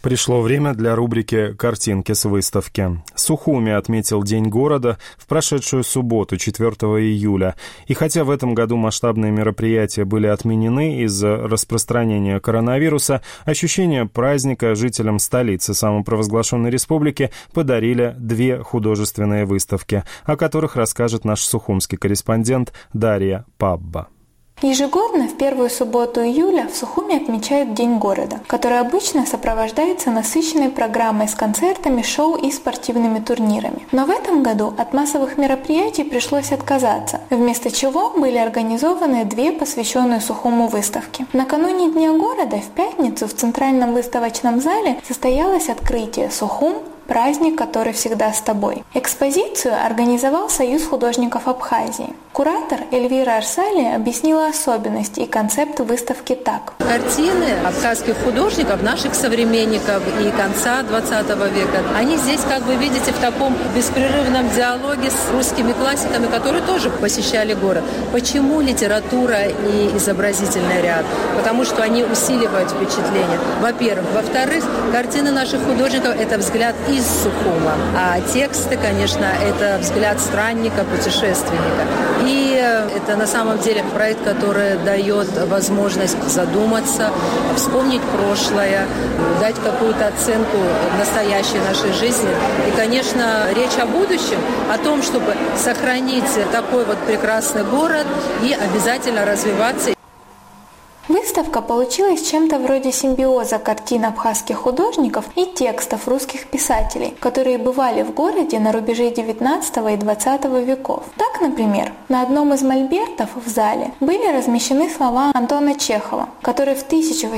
Пришло время для рубрики «Картинки с выставки». Сухуми отметил День города в прошедшую субботу, 4 июля. И хотя в этом году масштабные мероприятия были отменены из-за распространения коронавируса, ощущение праздника жителям столицы самопровозглашенной республики подарили 2 художественные выставки, о которых расскажет наш сухумский корреспондент Дарья Пабба. Ежегодно в первую субботу июля в Сухуми отмечают День города, который обычно сопровождается насыщенной программой с концертами, шоу и спортивными турнирами. Но в этом году от массовых мероприятий пришлось отказаться, вместо чего были организованы 2 посвященные Сухуму выставки. Накануне Дня города в пятницу в Центральном выставочном зале состоялось открытие «Сухум. Праздник, который всегда с тобой». Экспозицию организовал Союз художников Абхазии. Куратор Эльвира Арсали объяснила особенности и концепт выставки так. Картины абхазских художников, наших современников и конца 20 века, они здесь, как вы видите, в таком беспрерывном диалоге с русскими классиками, которые тоже посещали город. Почему литература и изобразительный ряд? Потому что они усиливают впечатление. Во-первых. Во-вторых, картины наших художников – это взгляд из Сухума, а тексты, конечно, это взгляд странника, путешественника. И это на самом деле проект, который дает возможность задуматься, вспомнить прошлое, дать какую-то оценку настоящей нашей жизни. И, конечно, речь о будущем, о том, чтобы сохранить такой вот прекрасный город и обязательно развиваться. Выставка получилась чем-то вроде симбиоза картин абхазских художников и текстов русских писателей, которые бывали в городе на рубеже 19 и 20 веков. Так, например, на одном из мольбертов в зале были размещены слова Антона Чехова, который в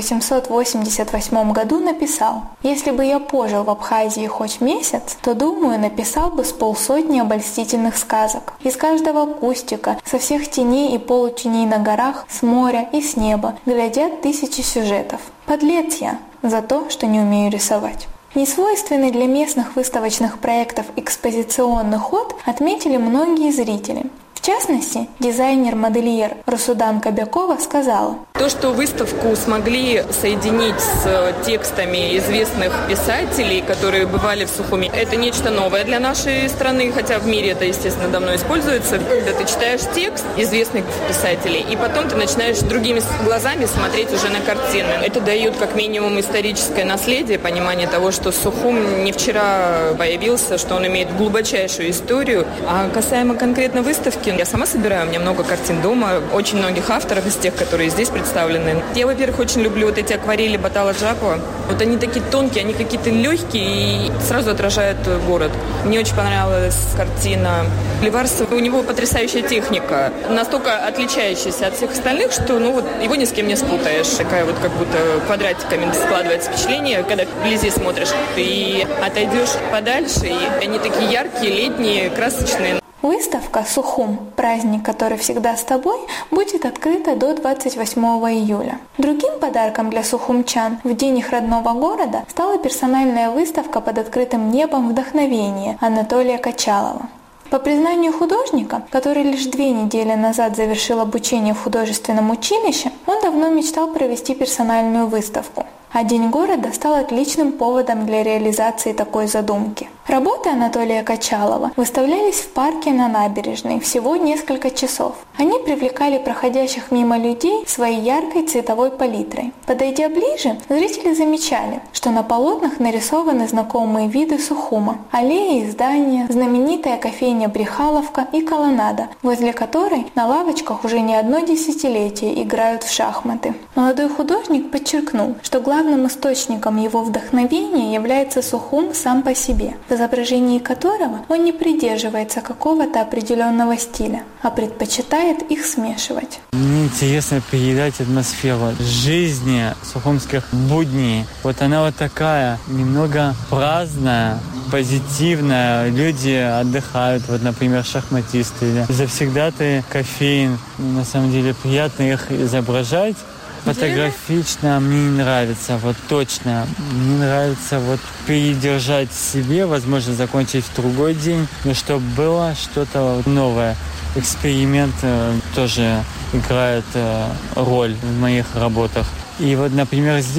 1888 году написал: «Если бы я пожил в Абхазии хоть месяц, то, думаю, написал бы с 50 обольстительных сказок. Из каждого кустика, со всех теней и полутеней на горах, с моря и с неба глядят 1000 сюжетов. Подлец я за то, что не умею рисовать». Несвойственный для местных выставочных проектов экспозиционный ход отметили многие зрители. В частности, дизайнер-модельер Русудан Кобякова сказала: то, что выставку смогли соединить с текстами известных писателей, которые бывали в Сухуми, это нечто новое для нашей страны, хотя в мире это, естественно, давно используется. Когда ты читаешь текст известных писателей, и потом ты начинаешь другими глазами смотреть уже на картины. Это дает как минимум историческое наследие, понимание того, что Сухум не вчера появился, что он имеет глубочайшую историю. А касаемо конкретно выставки, я сама собираю, у меня много картин дома, очень многих авторов из тех, которые здесь представлены. Я, во-первых, очень люблю вот эти акварели Батала Джапова. Вот они такие тонкие, они какие-то легкие и сразу отражают город. Мне очень понравилась картина Ливарса. У него потрясающая техника, настолько отличающаяся от всех остальных, что его ни с кем не спутаешь. Такая вот как будто квадратиками складывается впечатление, когда вблизи смотришь. И отойдешь подальше, и они такие яркие, летние, красочные. Выставка «Сухум. Праздник, который всегда с тобой» будет открыта до 28 июля. Другим подарком для сухумчан в день их родного города стала персональная выставка под открытым небом «Вдохновение» Анатолия Качалова. По признанию художника, который лишь 2 недели назад завершил обучение в художественном училище, он давно мечтал провести персональную выставку. А День города стал отличным поводом для реализации такой задумки. Работы Анатолия Качалова выставлялись в парке на набережной всего несколько часов. Они привлекали проходящих мимо людей своей яркой цветовой палитрой. Подойдя ближе, зрители замечали, что на полотнах нарисованы знакомые виды Сухума: аллеи и здания, знаменитая кофейня Брехаловка и колоннада, возле которой на лавочках уже не одно десятилетие играют в шахматы. Молодой художник подчеркнул, что главным источником его вдохновения является Сухум сам по себе, в изображении которого он не придерживается какого-то определенного стиля, а предпочитает их смешивать. Мне интересно передать атмосферу жизни сухумских будней. Вот она вот такая, немного праздная, позитивная. Люди отдыхают, вот, например, шахматисты или завсегдатые кофеин. На самом деле приятно их изображать. Фотографично мне не нравится, вот точно. Мне нравится вот передержать себе, возможно, закончить в другой день, но чтобы было что-то новое. Эксперимент тоже играет роль в моих работах. И вот, например, здесь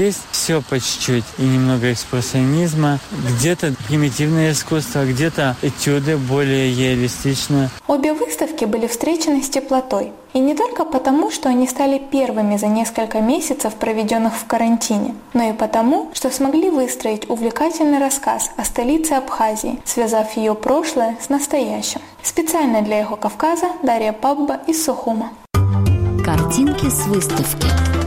все по чуть-чуть. И немного экспрессионизма, где-то примитивное искусство, где-то этюды более реалистичные. Обе выставки были встречены с теплотой. И не только потому, что они стали первыми за несколько месяцев, проведенных в карантине, но и потому, что смогли выстроить увлекательный рассказ о столице Абхазии, связав ее прошлое с настоящим. Специально для «Эхо Кавказа» Дарья Пабба из Сухума. Картинки с выставки.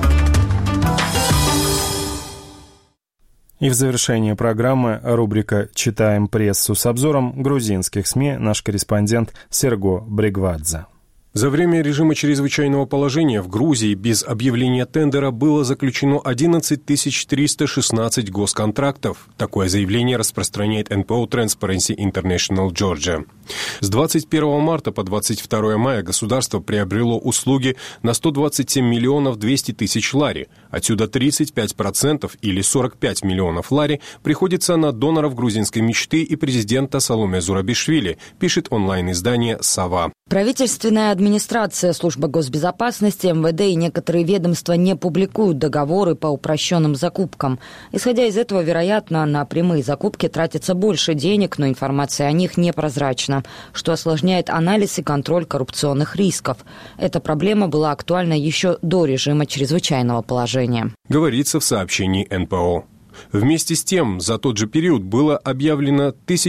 И в завершении программы рубрика «Читаем прессу» с обзором грузинских СМИ наш корреспондент Серго Брегвадзе. За время режима чрезвычайного положения в Грузии без объявления тендера было заключено 11 316 госконтрактов. Такое заявление распространяет НПО Transparency International Georgia. С 21 марта по 22 мая государство приобрело услуги на 127 миллионов 200 тысяч лари. Отсюда 35% или 45 миллионов лари приходится на доноров грузинской мечты и президента Саломе Зурабишвили, пишет онлайн-издание «Сова». Правительственная администрация, служба госбезопасности, МВД и некоторые ведомства не публикуют договоры по упрощенным закупкам. Исходя из этого, вероятно, на прямые закупки тратится больше денег, но информация о них непрозрачна, что осложняет анализ и контроль коррупционных рисков. Эта проблема была актуальна еще до режима чрезвычайного положения. Говорится в сообщении НПО. Вместе с тем, за тот же период было объявлено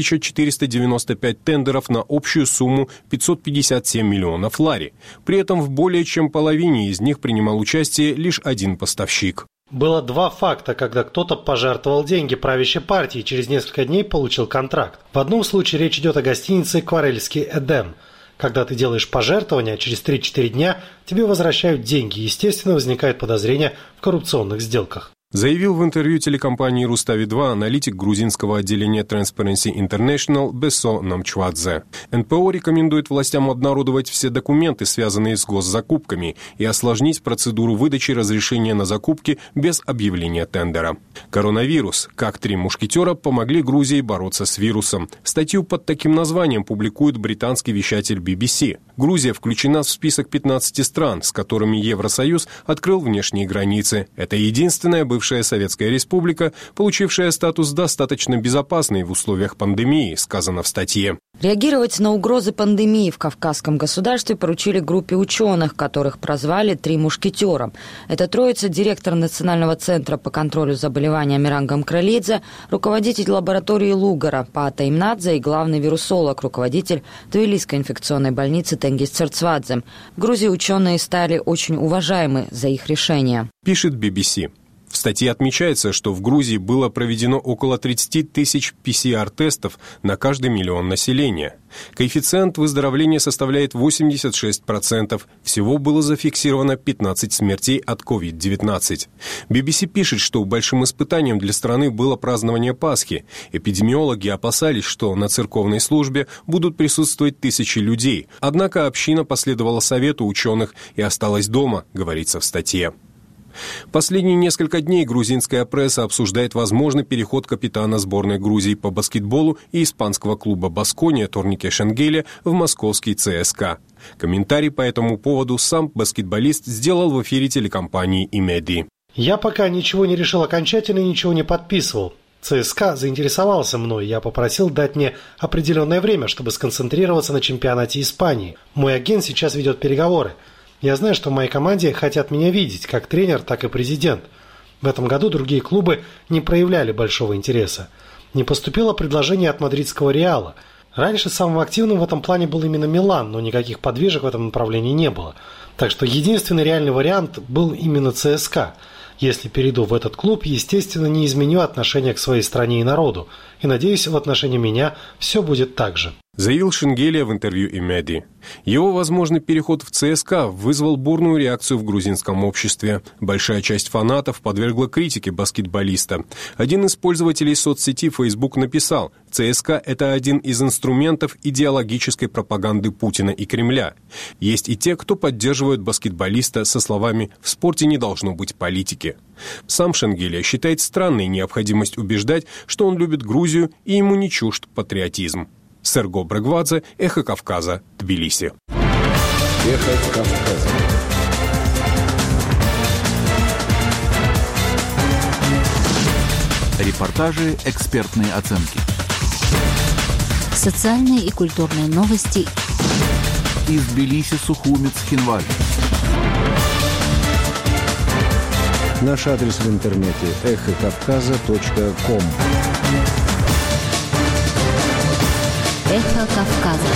1495 тендеров на общую сумму 557 миллионов лари. При этом в более чем половине из них принимал участие лишь один поставщик. Было два факта, когда кто-то пожертвовал деньги правящей партии и через несколько дней получил контракт. В одном случае речь идет о гостинице «Кварельский Эдем». Когда ты делаешь пожертвование, а через 3-4 дня тебе возвращают деньги. Естественно, возникает подозрение в коррупционных сделках. Заявил в интервью телекомпании «Рустави-2» аналитик грузинского отделения Transparency International Бесо Намчвадзе. НПО рекомендует властям обнародовать все документы, связанные с госзакупками, и осложнить процедуру выдачи разрешения на закупки без объявления тендера. Коронавирус. Как 3 мушкетера помогли Грузии бороться с вирусом. Статью под таким названием публикует британский вещатель BBC. Грузия включена в список 15 стран, с которыми Евросоюз открыл внешние границы. Это единственная бывшая Советская Республика, получившая статус достаточно безопасной в условиях пандемии, сказано в статье. Реагировать на угрозы пандемии в Кавказском государстве поручили группе ученых, которых прозвали «Три мушкетера». Это троица: директор Национального центра по контролю заболеваниями Рангам Кралидзе, руководитель лаборатории Лугара Паата Имнадзе и главный вирусолог, руководитель Твилисской инфекционной больницы Тенгиз Церцвадзе. В Грузии ученые стали очень уважаемы за их решения. Пишет BBC. В статье отмечается, что в Грузии было проведено около 30 тысяч ПЦР-тестов на каждый миллион населения. Коэффициент выздоровления составляет 86%. Всего было зафиксировано 15 смертей от COVID-19. BBC пишет, что большим испытанием для страны было празднование Пасхи. Эпидемиологи опасались, что на церковной службе будут присутствовать тысячи людей. Однако община последовала совету ученых и осталась дома, говорится в статье. Последние несколько дней грузинская пресса обсуждает возможный переход капитана сборной Грузии по баскетболу и испанского клуба «Баскония» Торнике Шенгеля в московский ЦСКА. Комментарий по этому поводу сам баскетболист сделал в эфире телекомпании «Имеди». «Я пока ничего не решил окончательно и ничего не подписывал. ЦСКА заинтересовался мной, я попросил дать мне определенное время, чтобы сконцентрироваться на чемпионате Испании. Мой агент сейчас ведет переговоры. Я знаю, что в моей команде хотят меня видеть, как тренер, так и президент. В этом году другие клубы не проявляли большого интереса. Не поступило предложение от мадридского Реала. Раньше самым активным в этом плане был именно Милан, но никаких подвижек в этом направлении не было. Так что единственный реальный вариант был именно ЦСКА. Если перейду в этот клуб, естественно, не изменю отношение к своей стране и народу. И надеюсь, в отношении меня все будет так же», заявил Шенгеля в интервью «Имеди». Его возможный переход в ЦСКА вызвал бурную реакцию в грузинском обществе. Большая часть фанатов подвергла критике баскетболиста. Один из пользователей соцсети Facebook написал: «ЦСКА – это один из инструментов идеологической пропаганды Путина и Кремля. Есть и те, кто поддерживают баскетболиста со словами «в спорте не должно быть политики». Сам Шенгеля считает странной необходимость убеждать, что он любит Грузию и ему не чужд патриотизм. Серго Брегвадзе, «Эхо Кавказа», Тбилиси. «Эхо Кавказа». репортажи, экспертные оценки. Социальные и культурные новости из Тбилиси, Сухуми, Цхинвали. Наш адрес в интернете эхокавказа.ком. Эхо Кавказа.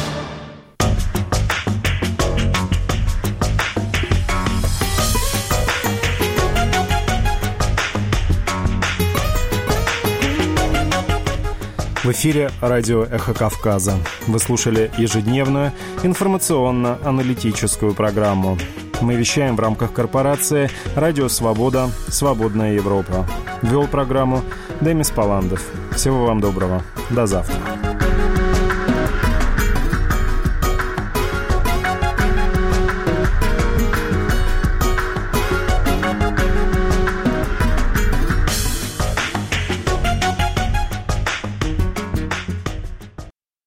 В эфире радио «Эхо Кавказа». Вы слушали ежедневную информационно-аналитическую программу. Мы вещаем в рамках корпорации «Радио Свобода. Свободная Европа». Вел программу Демис Паландов. Всего вам доброго. До завтра.